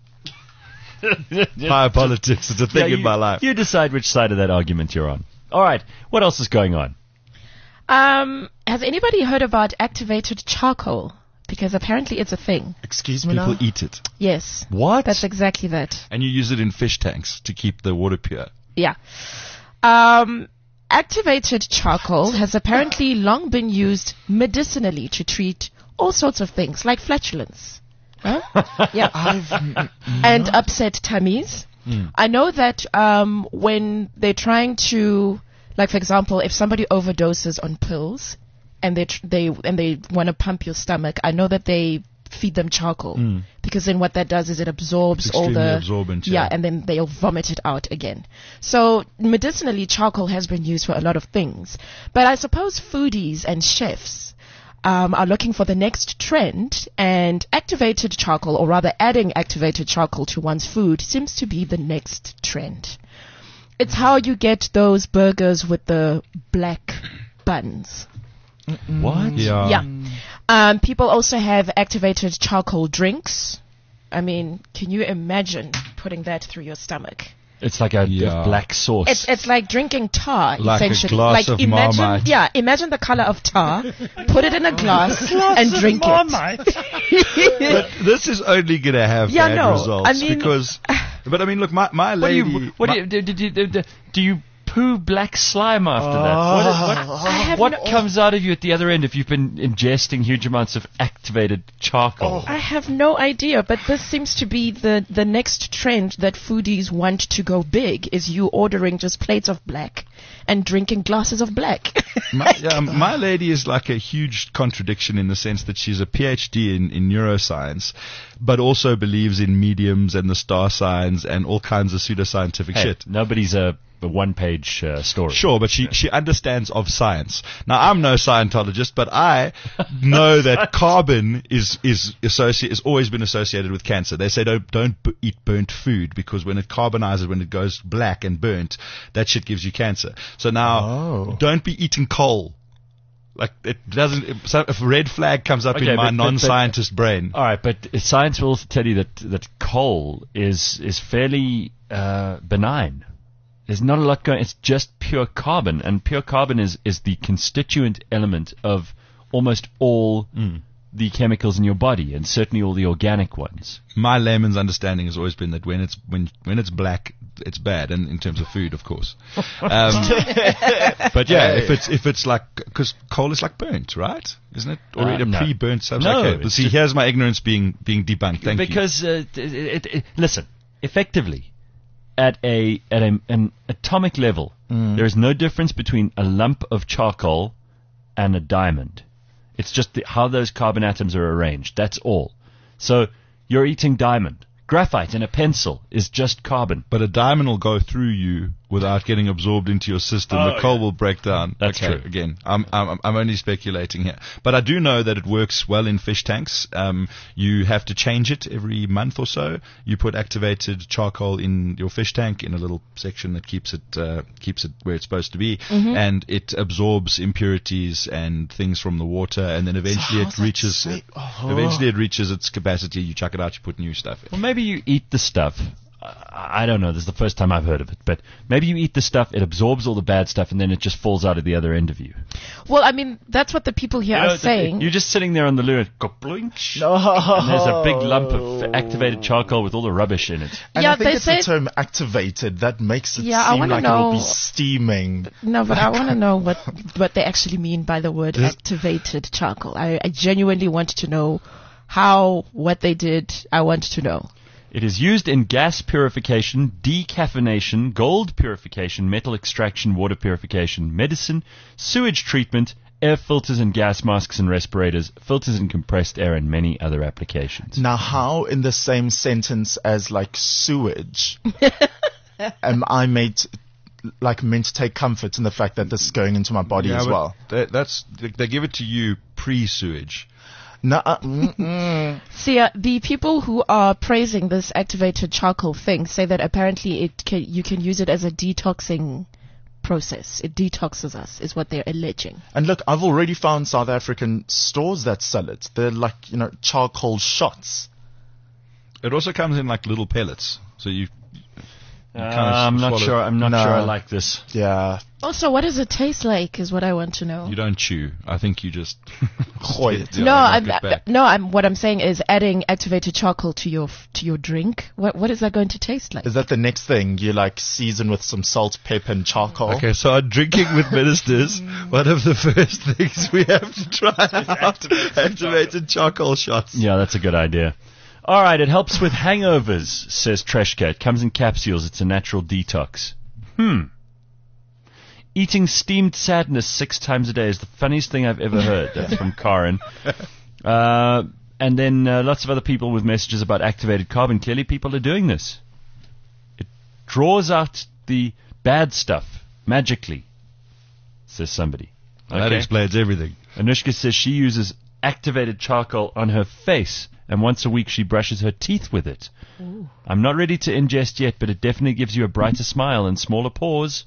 Pie politics, it's a thing Yeah, in you, my life. you decide which side of that argument you're on. All right, what else is going on? Um, has anybody heard about activated charcoal? Because apparently it's a thing. Excuse me People now? eat it. Yes. What? That's exactly that. And you use it in fish tanks to keep the water pure. Yeah. Um, activated charcoal has apparently long been used medicinally to treat all sorts of things, like flatulence. Huh? Yeah. And upset tummies. Mm. I know that um, when they're trying to, like for example, if somebody overdoses on pills and they tr- they and they want to pump your stomach, I know that they feed them charcoal mm. because then what that does is it absorbs it's all the absorbent, yeah. yeah, and then they'll vomit it out again. So medicinally, charcoal has been used for a lot of things, but I suppose foodies and chefs Um, are looking for the next trend, and activated charcoal, or rather adding activated charcoal to one's food, seems to be the next trend. It's how you get those burgers with the black buns. Mm-mm. What? Yeah. Yeah. Um, people also have activated charcoal drinks. I mean, can you imagine putting that through your stomach? It's like a, Yeah. a black sauce. It's it's like drinking tar, Like a essentially. glass like of imagine, Marmite. yeah, imagine the color of tar, put it in a glass, and drink it. But this is only going to have Yeah, bad no, results I mean- because. But I mean, look, my my what do lady. you? What my- do you? Do, do, do, do, do you poo black slime after that? What, what, I have what no- comes out of you at the other end if you've been ingesting huge amounts of activated charcoal? I have no idea, but this seems to be the, the next trend that foodies want to go big, is you ordering just plates of black and drinking glasses of black. My, yeah, my lady is like a huge contradiction in the sense that she's a PhD in, in neuroscience, but also believes in mediums and the star signs and all kinds of pseudoscientific Hey, shit. nobody's a, a one-page uh, story. Sure, but she, she understands of science. Now, I'm no Scientologist, but I know that carbon is is associ- is always been associated with cancer. They say don't don't b- eat burnt food because when it carbonizes, when it goes black and burnt, that shit gives you cancer. So now, Oh. don't be eating coal. Like it doesn't. If, so if a red flag comes up Okay, in my but- but- non-scientist brain. All right, but science will also tell you that that coal is is fairly uh, benign. There's not a lot going. It's just pure carbon, and pure carbon is is the constituent element of almost all Mm. the chemicals in your body, and certainly all the organic ones. My layman's understanding has always been that when it's when when it's black, it's bad, and in terms of food, of course. Um, but yeah, if it's if it's like because coal is like burnt, right? Isn't it? Or Uh, a no. pre-burnt substance? No, Okay, but it's see, just- here's my ignorance being being debunked. Thank you. because uh, it, it, it, listen, effectively, at a at a, an atomic level, there is no difference between a lump of charcoal and a diamond. It's just the, how those carbon atoms are arranged. That's all. So you're eating diamond. Graphite in a pencil is just carbon. But a diamond will go through you without getting absorbed into your system. Oh, the coal yeah. will break down. That's okay, true. Again, I'm, I'm I'm only speculating here, but I do know that it works well in fish tanks. Um, you have to change it every month or so. You put activated charcoal in your fish tank in a little section that keeps it uh, keeps it where it's supposed to be, and it absorbs impurities and things from the water, and then eventually how's it that reaches safe? Oh. eventually it reaches its capacity. You chuck it out. You put new stuff in. Well, maybe you eat the stuff. I I don't know. This is the first time I've heard of it. But maybe you eat the stuff, it absorbs all the bad stuff, and then it just falls out of the other end of you. Well, I mean, that's what the people here You know, are saying. You're just sitting there on the loo and go bloink, No. and there's a big lump of activated charcoal with all the rubbish in it. And Yeah, I think they it's say- the term activated that makes it Yeah, I seem wanna like it'll be know- steaming. No, but I want to know what what they actually mean by the word activated charcoal. I, I genuinely want to know how, what they did. I want to know. It is used in gas purification, decaffeination, gold purification, metal extraction, water purification, medicine, sewage treatment, air filters and gas masks and respirators, filters and compressed air, and many other applications. Now, how in the same sentence as like sewage am I made to, like meant to take comfort in the fact that this is going into my body Yeah, as but well? that- that's they, they give it to you pre-sewage. No, uh, mm-mm. See, uh, the people who are praising this activated charcoal thing say that apparently it can, you can use it as a detoxing process. It detoxes us, is what they're alleging. And look, I've already found South African stores that sell it. They're like, you know, charcoal shots. It also comes in like little pellets. So you Uh, kind of I'm not swallow- sure. I'm not No. sure I like this. Yeah. Also, what does it taste like is what I want to know. You don't chew. I think you just. Gooi it. Yeah, no, knock I'm, it back. no, I'm, what I'm saying is adding activated charcoal to your, f- to your drink. What, what is that going to taste like? Is that the next thing? You like season with some salt, pepper, and charcoal? Okay, so on Drinking with Ministers, one of the first things we have to try out activated charcoal shots. Yeah, that's a good idea. All right, it helps with hangovers, says Treshka. It comes in capsules. It's a natural detox. Hmm. Eating steamed sadness six times a day is the funniest thing I've ever heard. That's from Karen. Uh, and then uh, lots of other people with messages about activated carbon. Clearly people are doing this. It draws out the bad stuff magically, says somebody. That Okay. explains everything. Anushka says she uses activated charcoal on her face, and once a week she brushes her teeth with it. I'm not ready to ingest yet, but it definitely gives you a brighter smile and smaller pores.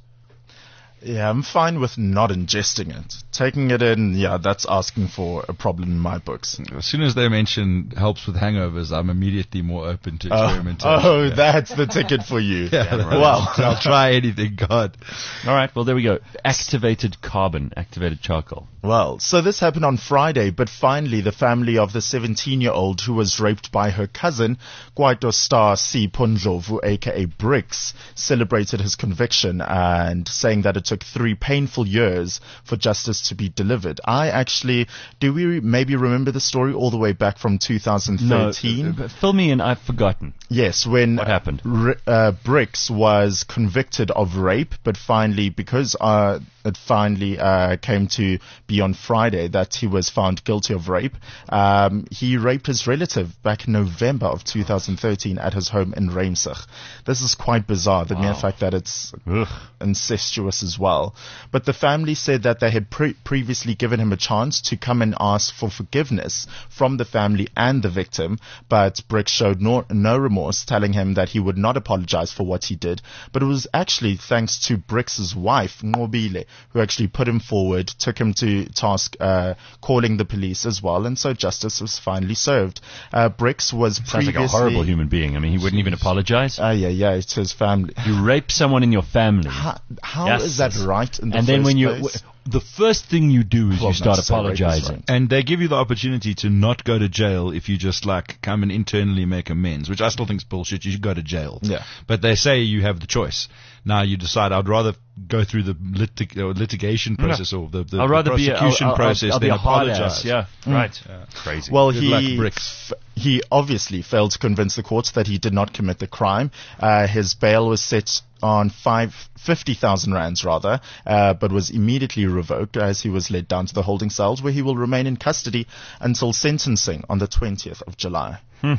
Yeah, I'm fine with not ingesting it. Taking it in, yeah, that's asking for a problem in my books. As soon as they mention helps with hangovers, I'm immediately more open to Oh, experimentation. oh, Yeah. that's the ticket for you. Yeah, right. Well, I'll try anything, God. All right, well, there we go. Activated carbon, activated charcoal. Well, so this happened on Friday, but finally the family of the seventeen-year-old who was raped by her cousin, Kwaito Star C. Pundlovu, aka Bricks, celebrated his conviction and saying that it took three painful years for justice to be delivered. I actually, do we maybe remember the story all the way back from two thousand thirteen? No, uh, fill me in, I've forgotten. Yes, when What happened? R- uh, Bricks was convicted of rape, but finally, because uh, it finally uh, came to be on Friday that he was found guilty of rape, um, he raped his relative back in November of two thousand thirteen at his home in Reimsig. This is quite bizarre, the mere fact that it's Ugh. incestuous as well. But the family said that they had pre- previously given him a chance to come and ask for forgiveness from the family and the victim, but Bricks showed no, no remorse, telling him that he would not apologize for what he did. But it was actually thanks to Bricks' wife, Nqobile, who actually put him forward, took him to task, uh, calling the police as well, and so justice was finally served. Uh, Bricks was Sounds previously... like a horrible human being. I mean, he wouldn't even apologize. Uh, yeah, yeah, it's his family. You rape someone in your family. How, how Yes. is that right in the and then first when you, place? w- the first thing you do is Well, you start no, so rape is apologizing. right. And they give you the opportunity to not go to jail if you just like come and internally make amends, which I still think is bullshit. You should go to jail. Yeah. But they say you have the choice. Now you decide, I'd rather go through the litig- or litigation process or the, the, I'll the rather be a, I'll, prosecution I'll, process I'll, I'll be than a hard apologize. ass. Yeah, right. Crazy. Well, Good he luck, Bricks. f- he obviously failed to convince the courts that he did not commit the crime. Uh, his bail was set on five fifty thousand rands rather, uh, but was immediately revoked as he was led down to the holding cells where he will remain in custody until sentencing on the twentieth of July.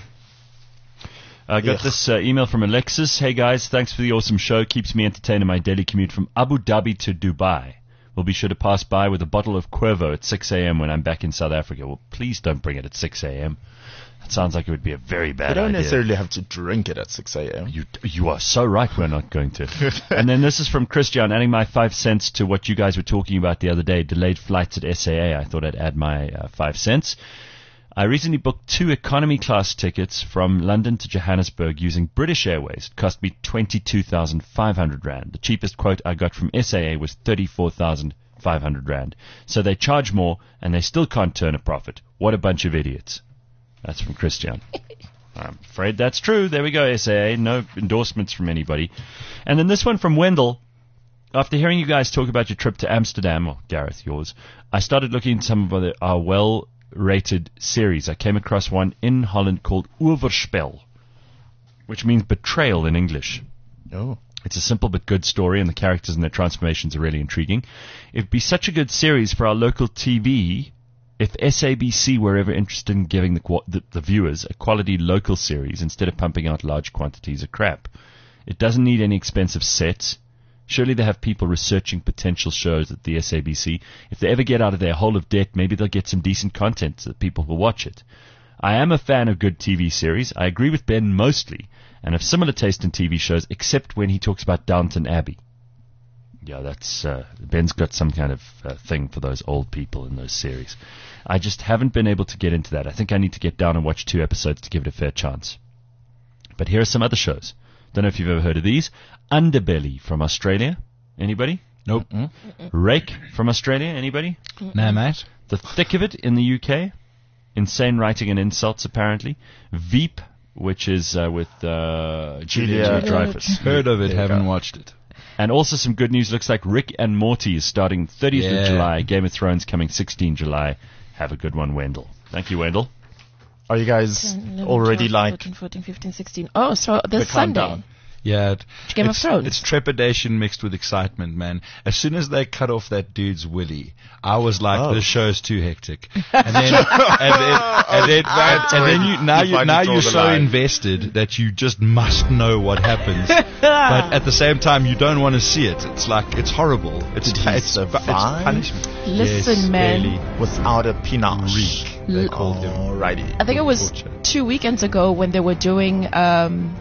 I got Ugh. this uh, email from Alexis. Hey guys, thanks for the awesome show. Keeps me entertained in my daily commute from Abu Dhabi to Dubai. We'll be sure to pass by with a bottle of Cuervo at six a.m. when I'm back in South Africa. Well, please don't bring it at six a.m. That sounds like it would be a very bad You don't idea. necessarily have to drink it at six a.m. You you are so right. We're not going to. And then this is from Christian, adding my five cents to what you guys were talking about the other day. Delayed flights at S A A. I thought I'd add my uh, five cents. I recently booked two economy class tickets from London to Johannesburg using British Airways. It cost me twenty-two thousand five hundred rand. The cheapest quote I got from S A A was thirty-four thousand five hundred rand. So they charge more and they still can't turn a profit. What a bunch of idiots. That's from Christian. I'm afraid that's true. There we go, S A A. No endorsements from anybody. And then this one from Wendell. After hearing you guys talk about your trip to Amsterdam, or Gareth, yours, I started looking into some of the, our well-rated series. I came across one in Holland called Overspel, which means betrayal in English. Oh. It's a simple but good story, and the characters and their transformations are really intriguing. It'd be such a good series for our local T V if S A B C were ever interested in giving the, qu- the, the viewers a quality local series instead of pumping out large quantities of crap. It doesn't need any expensive sets. Surely they have people researching potential shows at the S A B C. If they ever get out of their hole of debt, maybe they'll get some decent content so that people will watch it. I am a fan of good T V series. I agree with Ben mostly, and have similar taste in T V shows, except when he talks about Downton Abbey. Yeah, that's uh, Ben's got some kind of uh, thing for those old people in those series. I just haven't been able to get into that. I think I need to get down and watch two episodes to give it a fair chance. But here are some other shows. Don't know if you've ever heard of these. Underbelly from Australia. Anybody? Nope. Rake from Australia. Anybody? Nah, mate. The Thick of It in the U K. Insane Writing and Insults, apparently. Veep, which is uh, with uh, Julia, Julia Dreyfus. Heard of it, There you haven't go. watched it. And also some good news. Looks like Rick and Morty is starting thirtieth Yeah. of July. Game of Thrones coming sixteenth of July. Have a good one, Wendell. Thank you, Wendell. Are you guys ten, eleven, already twelve, like fourteen, fourteen, fifteen, sixteen. Oh, so this the Sunday. countdown? Yeah, it, Game of it's, Thrones. It's trepidation mixed with excitement, man. As soon as they cut off that dude's willy, I was like, Oh. "This show's too hectic." And then, and then, and then, and, and then you now You you finally now draw you're the so line. invested that you just must know what happens. But at the same time, you don't want to see it. It's like it's horrible. It's Did he it's, survive? it's punishment. Listen, Yes, man. barely. without a pinache? Reek, they called him. Alrighty. I think it was two weekends ago when they were doing um,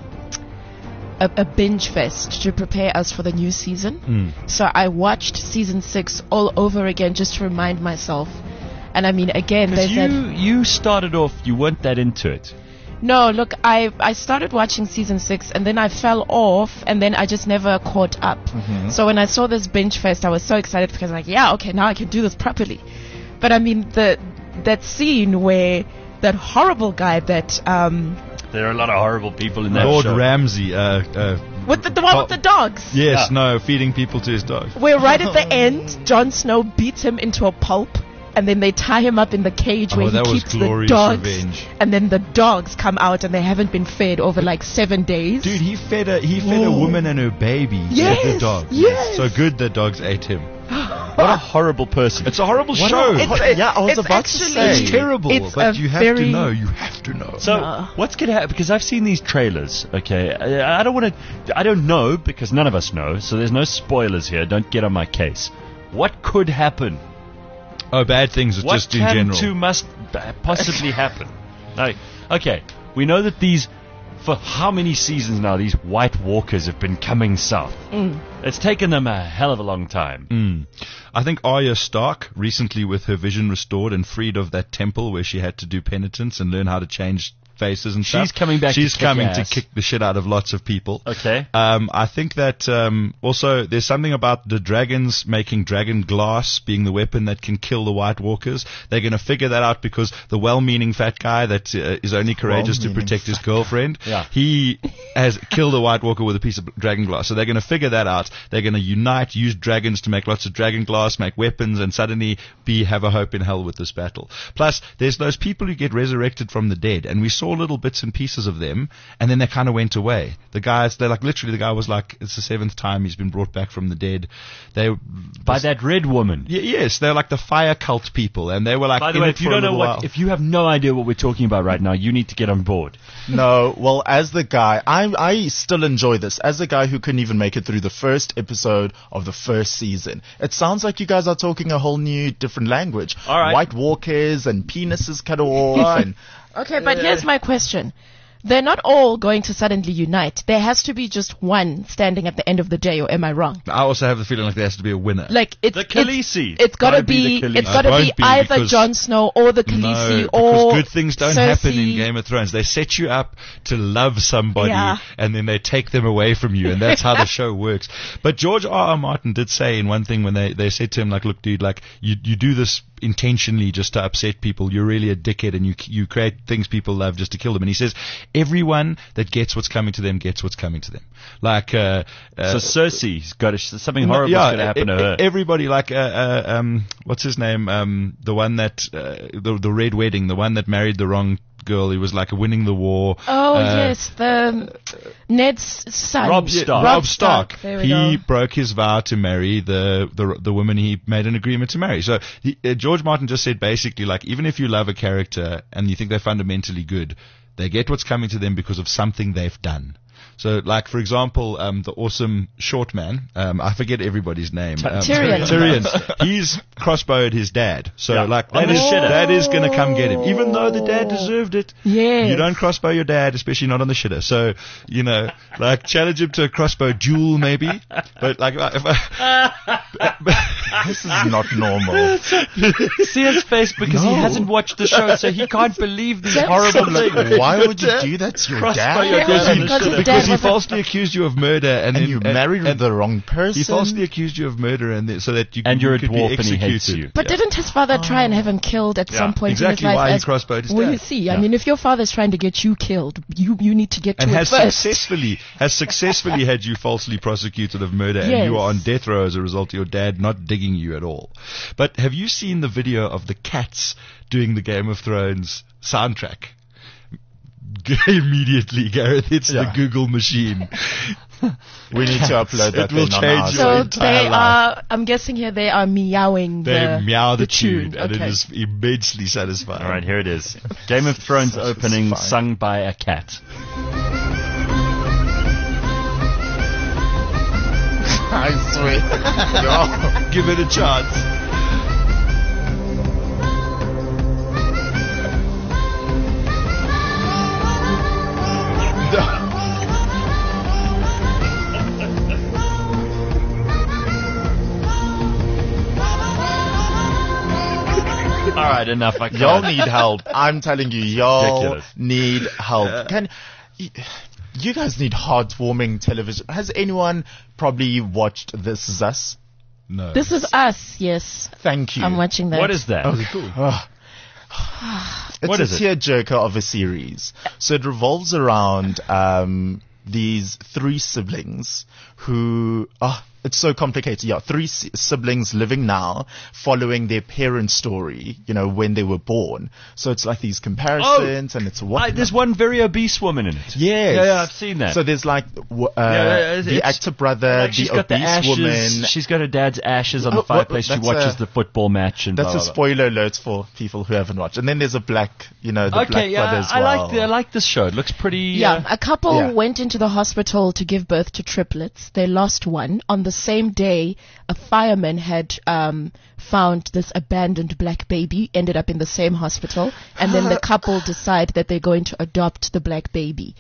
a, a binge fest to prepare us for the new season. Mm. So I watched season six all over again just to remind myself. And I mean, again, they Because said, you, you started off, you weren't that into it. no, look, I I started watching season six and then I fell off and then I just never caught up. So when I saw this binge fest, I was so excited because I'm like, yeah, okay, now I can do this properly. But I mean, the that scene where that horrible guy that um There are a lot of horrible people in that Lord show. Ramsay. Uh, uh, with the, the one with the dogs. yes, Yeah. no, feeding people to his dog. Where right at the end, Jon Snow beats him into a pulp, and then they tie him up in the cage Oh, where he that was keeps the glorious dogs. revenge. And then the dogs come out and they haven't been fed over like seven days. Dude, he fed a he fed a Whoa. woman and her baby to Yes, the dog. yes. So good the dogs ate him. What a horrible person. It's a horrible What show. a- It's- yeah, I was it's about to actually- say. It's terrible, It's but a you have to very- know. You have to know. So No. what's going to happen? Because I've seen these trailers. Okay, I, I don't want to. I don't know because none of us know. So there's no spoilers here. Don't get on my case. What could happen? Oh, bad things What just in can general. to must b- possibly happen? Like, okay, we know that these. For how many seasons now these White Walkers have been coming south? It's taken them a hell of a long time. Mm. I think Arya Stark, recently with her vision restored and freed of that temple where she had to do penitence and learn how to change faces and She's stuff. coming back to She's kick coming ass. to kick the shit out of lots of people. Okay. Um, I think that um, also there's something about the dragons making dragon glass being the weapon that can kill the White Walkers. They're going to figure that out because the well-meaning fat guy that uh, is only courageous to Well-meaning protect his fat girlfriend, Yeah. he has killed a White Walker with a piece of dragon glass. So they're going to figure that out. They're going to unite, use dragons to make lots of dragon glass, make weapons, and suddenly be have a hope in hell with this battle. Plus, there's those people who get resurrected from the dead, and we saw little bits and pieces of them, and then they kind of went away. The guys, they're like literally, the guy was like, it's the seventh time he's been brought back from the dead. They By that red woman. Y- yes, they're like the fire cult people, and they were like. By the in way, it if you for a don't know little what, while. if you have no idea what we're talking about right now, you need to get on board. No, well, as the guy, I I still enjoy this. As a guy who couldn't even make it through the first episode of the first season, it sounds like you guys are talking a whole new, different language. All right. White Walkers and penises cut off and Okay, but here's my question. They're not all going to suddenly unite. There has to be just one standing at the end of the day, or am I wrong? I also have the feeling like there has to be a winner. Like it's The it's, Khaleesi. it's gotta, Gotta be be, the Khaleesi. it's gotta It be won't be either because- Jon Snow or the Khaleesi No, or because good things don't happen in Cersei. Game of Thrones. They set you up to love somebody, Yeah. and then they take them away from you, and that's how the show works. But George R. R. Martin did say in one thing when they, they said to him, like, look, dude, like, you, you do this intentionally just to upset people. You're really a dickhead, and you you create things people love just to kill them. And he says, everyone that gets what's coming to them gets what's coming to them. Like, uh, uh, So Cersei's got a, something No, horrible's yeah, going to happen e- to her. e- Everybody, like, uh, uh, um, what's his name? Um, the one that, uh, the, the Red Wedding, the one that married the wrong girl. He was like winning the war. Oh Uh, yes, the Ned's son. Rob Yeah, Stark. Rob Stark. There we He go. broke his vow to marry the, the the woman he made an agreement to marry. So he, uh, George Martin just said basically, like, even if you love a character and you think they're fundamentally good, they get what's coming to them because of something they've done. So, like, for example, um, the awesome short man, um, I forget everybody's name. Um, Tyrion. Tyrion. He's crossbowed his dad. So, Yeah. like, On that the is, shitter. that is going to come get him. Even though the dad deserved it. Yes. You don't crossbow your dad, especially not on the shitter. So, you know, like, challenge him to a crossbow duel, maybe. But, like, if I, this is not normal. See his face because he No. hasn't watched the show, so he can't believe these That's horrible so things. Why would you do that to your Crossbow dad? your Yeah, dad on the because his shitter. dad Because he was a- falsely accused you of murder, and, And then you married and the wrong person. He falsely accused you of murder, and then, so that you And you you're a could dwarf be and he executed. hates you. But didn't his father try and have him killed at Yeah, some point exactly in his life? why he as- crossbowed his well, dad. you see, I Yeah. mean, if your father's trying to get you killed, you you need to get to and it has first. successfully has successfully had you falsely prosecuted of murder, and Yes. you are on death row as a result of your dad not digging you at all. But have you seen the video of the cats doing the Game of Thrones soundtrack? Immediately, Gareth, it's the Yeah. Google machine. We need to upload It that will then on change our your So entire they life. are. I'm guessing here they are meowing. They the, meow the, tune, tune. and Okay. it is immensely satisfying. All right, here it is. Game of Thrones opening Satisfying. sung by a cat. I swear. Give it a chance. All right, enough. I Y'all can't. need help. I'm telling you, y'all Ridiculous. need help. Can y- you guys need heartwarming television? Has anyone probably watched This Is Us? No. This is us. Yes, Thank you. I'm watching that. What is that? Okay, cool. It's What a is it? tearjerker of a series. So it revolves around um, these three siblings who, oh, it's so complicated. Yeah, three si- siblings living now, following their parents' story, you know, when they were born. So it's like these comparisons, and it's what. I, there's one very obese woman in it. Yes. Yeah, yeah, I've seen that. So there's like w- uh, yeah, it's- the it's- actor brother, Like she's the got the obese ashes. woman. She's got her dad's ashes on Oh, the fireplace. She that's watches a- the football match and That's blah, a blah, blah. spoiler alert for people who haven't watched. And then there's a black, you know, the Okay, black yeah, brother as I well. like the, I like this show. It looks pretty. Yeah, uh, a couple Yeah. went into the hospital to give birth to triplets. They lost one. On the same day, a fireman had um, found this abandoned black baby, ended up in the same hospital, and then the couple decide that they're going to adopt the black baby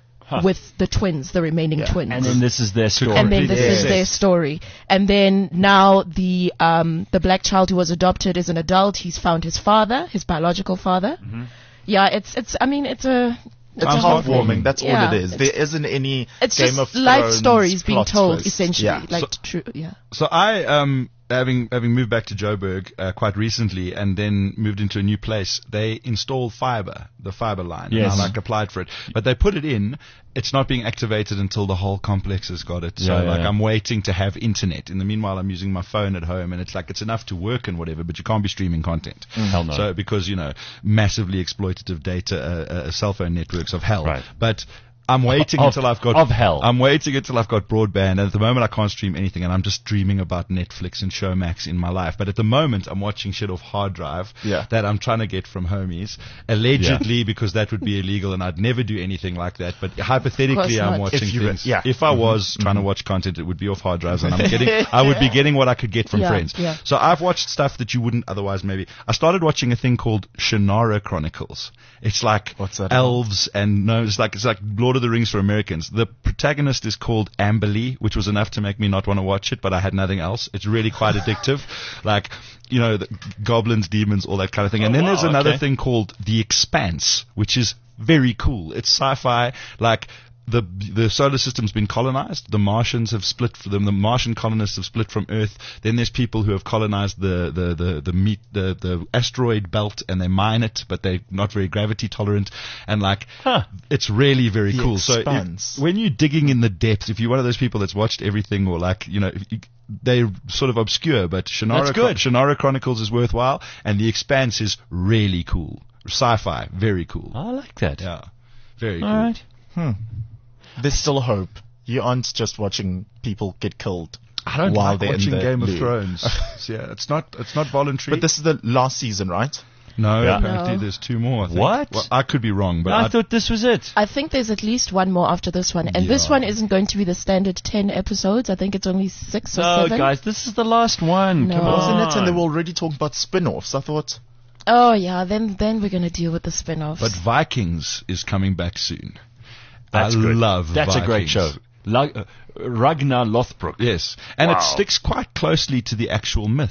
with the twins, the remaining Yeah. twins. and then this is their story. and then this Yes. is their story. And then now the um the black child who was adopted is an adult. He's found his father, his biological father. Mm-hmm. Yeah, it's it's. I mean, it's a. It's It's a whole heartwarming. thing. That's Yeah, all it is. it's- There isn't any It's Game just of life Thrones stories being plot told, twist. essentially. Yeah. Like So- true, yeah. So I, um, having having moved back to Joburg uh, quite recently, and then moved into a new place, they installed fiber, the fiber line. Yes. And I like applied for it, but they put it in. It's not being activated until the whole complex has got it. So Yeah, yeah, like yeah. I'm waiting to have internet. In the meanwhile, I'm using my phone at home, and it's like it's enough to work and whatever, but you can't be streaming content. Hell no. So because you know massively exploitative data, uh, uh, cell phone networks of hell. Right. But I'm waiting Of- until I've got of hell. I'm waiting until I've got broadband, and at the moment I can't stream anything, and I'm just dreaming about Netflix and Showmax in my life. But at the moment I'm watching shit off hard drive Yeah. that I'm trying to get from homies, allegedly because that would be illegal, and I'd never do anything like that. But hypothetically, Of course I'm not. watching If you were- things. yeah. If I was trying to watch content, it would be off hard drives, and I'm getting I would be getting what I could get from Yeah, friends. yeah. So I've watched stuff that you wouldn't otherwise. Maybe I started watching a thing called Shannara Chronicles. It's like What's that about? elves and no, it's like it's like Lord of the Rings for Americans. The protagonist is called Amberly, which was enough to make me not want to watch it, but I had nothing else. It's really quite addictive, like you know, the goblins, demons, all that kind of thing. And Oh, then wow, there's another okay. thing called The Expanse, which is very cool. It's sci-fi, like. The the solar system's been colonized. The Martians have split from them. The Martian colonists have split from Earth. Then there's people who have colonized the the the the meat the the asteroid belt, and they mine it, but they're not very gravity tolerant. And like, Huh. it's really very The cool. So if, Expanse. when you're digging in the depths, if you're one of those people that's watched everything, or like you know, if you, they're sort of obscure, but Shannara That's good. Shannara Chronicles is worthwhile, and The Expanse is really cool. Sci-fi, very cool. I like that. Yeah, very cool. All right. There's still hope. You aren't just watching people get killed. I don't while like they're in watching the Game of loo. Thrones. So, yeah, it's not it's not voluntary. But this is the last season, right? no, Yeah. apparently No. there's two more. I think. What? Well, I could be wrong, but I I, thought this was it. I think there's at least one more after this one, and this Yeah. one isn't going to be the standard ten episodes. I think it's only six or No, seven. guys, this is the last one. No. Come on. Wasn't it? And they were already talking about spin-offs. I thought. Oh yeah, then then we're gonna deal with the spin-offs. but Vikings is coming back soon. That's I good. love That's a great Vikings. show. La- uh, Ragnar Lothbrok. Yes, and Wow. it sticks quite closely to the actual myth.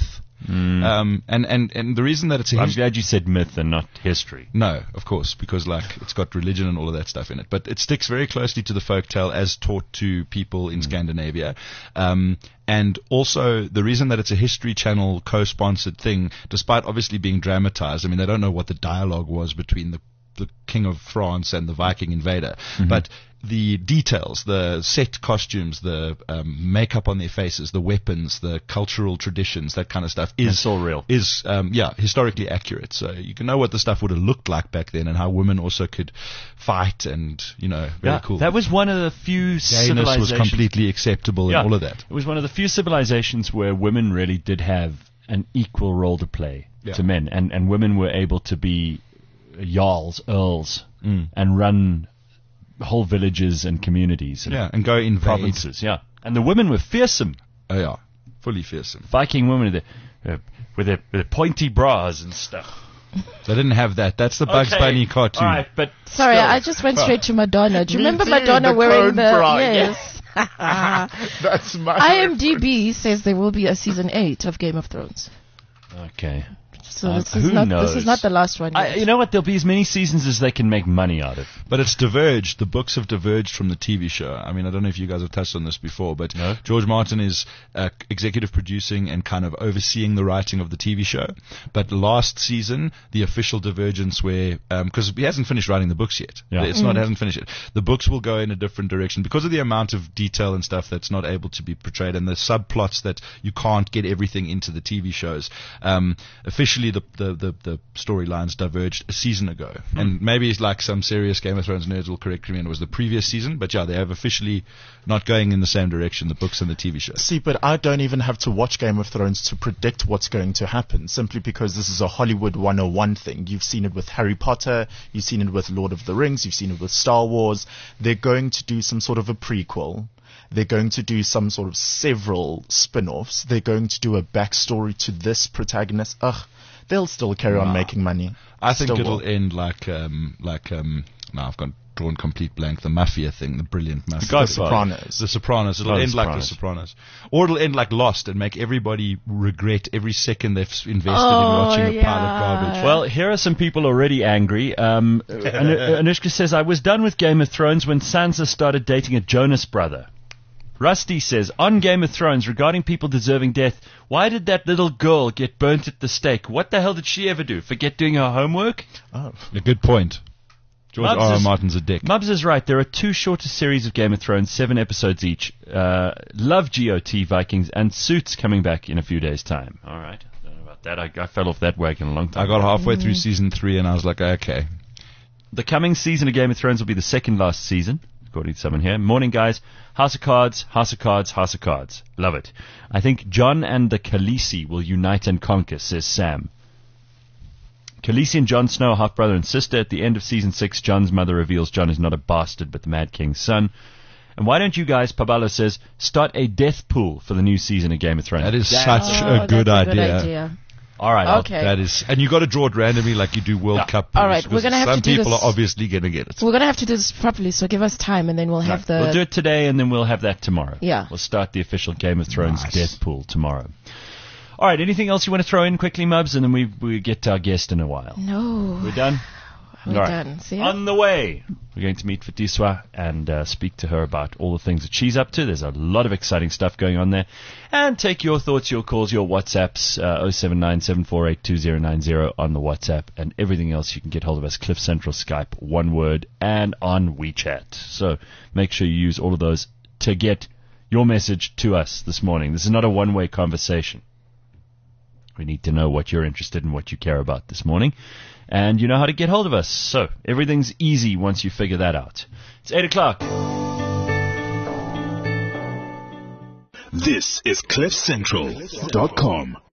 Mm. Um, and, and, and the reason that it's a I'm his- glad you said myth and not history. No, of course, because like it's got religion and all of that stuff in it. But it sticks very closely to the folktale as taught to people in Scandinavia. Um, and also the reason that it's a History Channel co-sponsored thing, despite obviously being dramatized. I mean, they don't know what the dialogue was between the the King of France and the Viking invader, Mm-hmm. but the details, the set costumes, the um, makeup on their faces, the weapons, the cultural traditions, that kind of stuff is It's all real. Is um, yeah historically accurate. So you can know what the stuff would have looked like back then and how women also could fight and you know very Yeah, cool. That was one of the few Gayness civilizations. was completely acceptable Yeah. and all of that. It was one of the few civilizations where women really did have an equal role to play Yeah. to men, and, and women were able to be jarls, earls, Mm. and run whole villages and communities and Yeah, and go invade. provinces. Yeah, and the women were fearsome. Oh yeah, fully fearsome. Viking women with their, uh, with their, with their pointy bras and stuff. They didn't have that. That's the Bugs Okay, Bunny cartoon. All right, but Sorry, still. I just went straight to Madonna. Do you Me remember too, Madonna the wearing cone the bra, yes? That's my IMDb says there will be a season eight of Game of Thrones. Okay. So Um, this is who not knows? this is not the last one. I, yet. you know what? There'll be as many seasons as they can make money out of. But it's diverged. The books have diverged from the T V show. I mean, I don't know if you guys have touched on this before, but No. George Martin is uh, executive producing and kind of overseeing the writing of the T V show. But last season, the official divergence where, because he hasn't finished writing the books yet. Yeah. It's not, hasn't finished it. The books will go in a different direction because of the amount of detail and stuff that's not able to be portrayed and the subplots that you can't get everything into the T V shows. Um, officially, the, the, the the storylines diverged a season ago. Hmm. And maybe it's like some serious Game of Thrones nerds will correct me and it was the previous season, but yeah, they have officially not going in the same direction, the books and the T V shows. See, but I don't even have to watch Game of Thrones to predict what's going to happen, simply because this is a Hollywood one oh one thing. You've seen it with Harry Potter, you've seen it with Lord of the Rings, you've seen it with Star Wars. They're going to do some sort of a prequel. They're going to do some sort of several spin-offs. They're going to do a backstory to this protagonist. Ugh, they'll still carry on Wow. making money. I think Still it'll will. end like, um, like, um, now I've gone drawn complete blank, the Mafia thing, the brilliant Mafia. The Godfather. Sopranos. The Sopranos. It'll Oh, The end like The Sopranos. Sopranos. Or it'll end like Lost and make everybody regret every second they've s- invested Oh, in watching a pile of yeah. garbage. Well, here are some people already angry. Um, Anu- Anushka says, I was done with Game of Thrones when Sansa started dating a Jonas brother. Rusty says, on Game of Thrones, regarding people deserving death, why did that little girl get burnt at the stake? What the hell did she ever do? Forget doing her homework? Oh. A good point. George Mubs R. R. is- Martin's a dick. Mubs is right. There are two shorter series of Game of Thrones, seven episodes each. Uh, love G O T Vikings and Suits coming back in a few days' time. All right. Don't know about that. I, I fell off that wagon a long time I got ago. halfway through season three and I was like, okay. The coming season of Game of Thrones will be the second last season, according to someone here. Morning, guys. House of Cards, House of Cards, House of Cards. Love it. I think Jon and the Khaleesi will unite and conquer, says Sam. Khaleesi and Jon Snow are half-brother and sister. At the end of season six, Jon's mother reveals Jon is not a bastard, but the Mad King's son. And why don't you guys, Pabalo says, start a death pool for the new season of Game of Thrones? That is That's- such Oh, a good that's idea. idea. All right. I'll- Okay. That is, and you got to draw it randomly like you do World Yeah. Cup. All pools, right, we're because gonna have some to do people this- are obviously going to get it. So we're gonna have to do this properly. So give us time, and then we'll have the. We'll do it today, and then we'll have that tomorrow. Yeah. We'll start the official Game of Thrones Nice. death pool tomorrow. All right. Anything else you want to throw in quickly, Mubs, and then we we get to our guest in a while. No, We're done. we're All right. done. See? On the way, we're going to meet Fatiswa and uh, speak to her about all the things that she's up to. There's a lot of exciting stuff going on there. And take your thoughts, your calls, your WhatsApps, uh, oh seven nine, seven four eight, two oh nine oh on the WhatsApp, and everything else you can get hold of us, Cliff Central, Skype, one word, and on WeChat. So make sure you use all of those to get your message to us this morning. This is not a one-way conversation. We need to know what you're interested in, what you care about this morning. And you know how to get hold of us. So everything's easy once you figure that out. It's eight o'clock. This is cliff central dot com.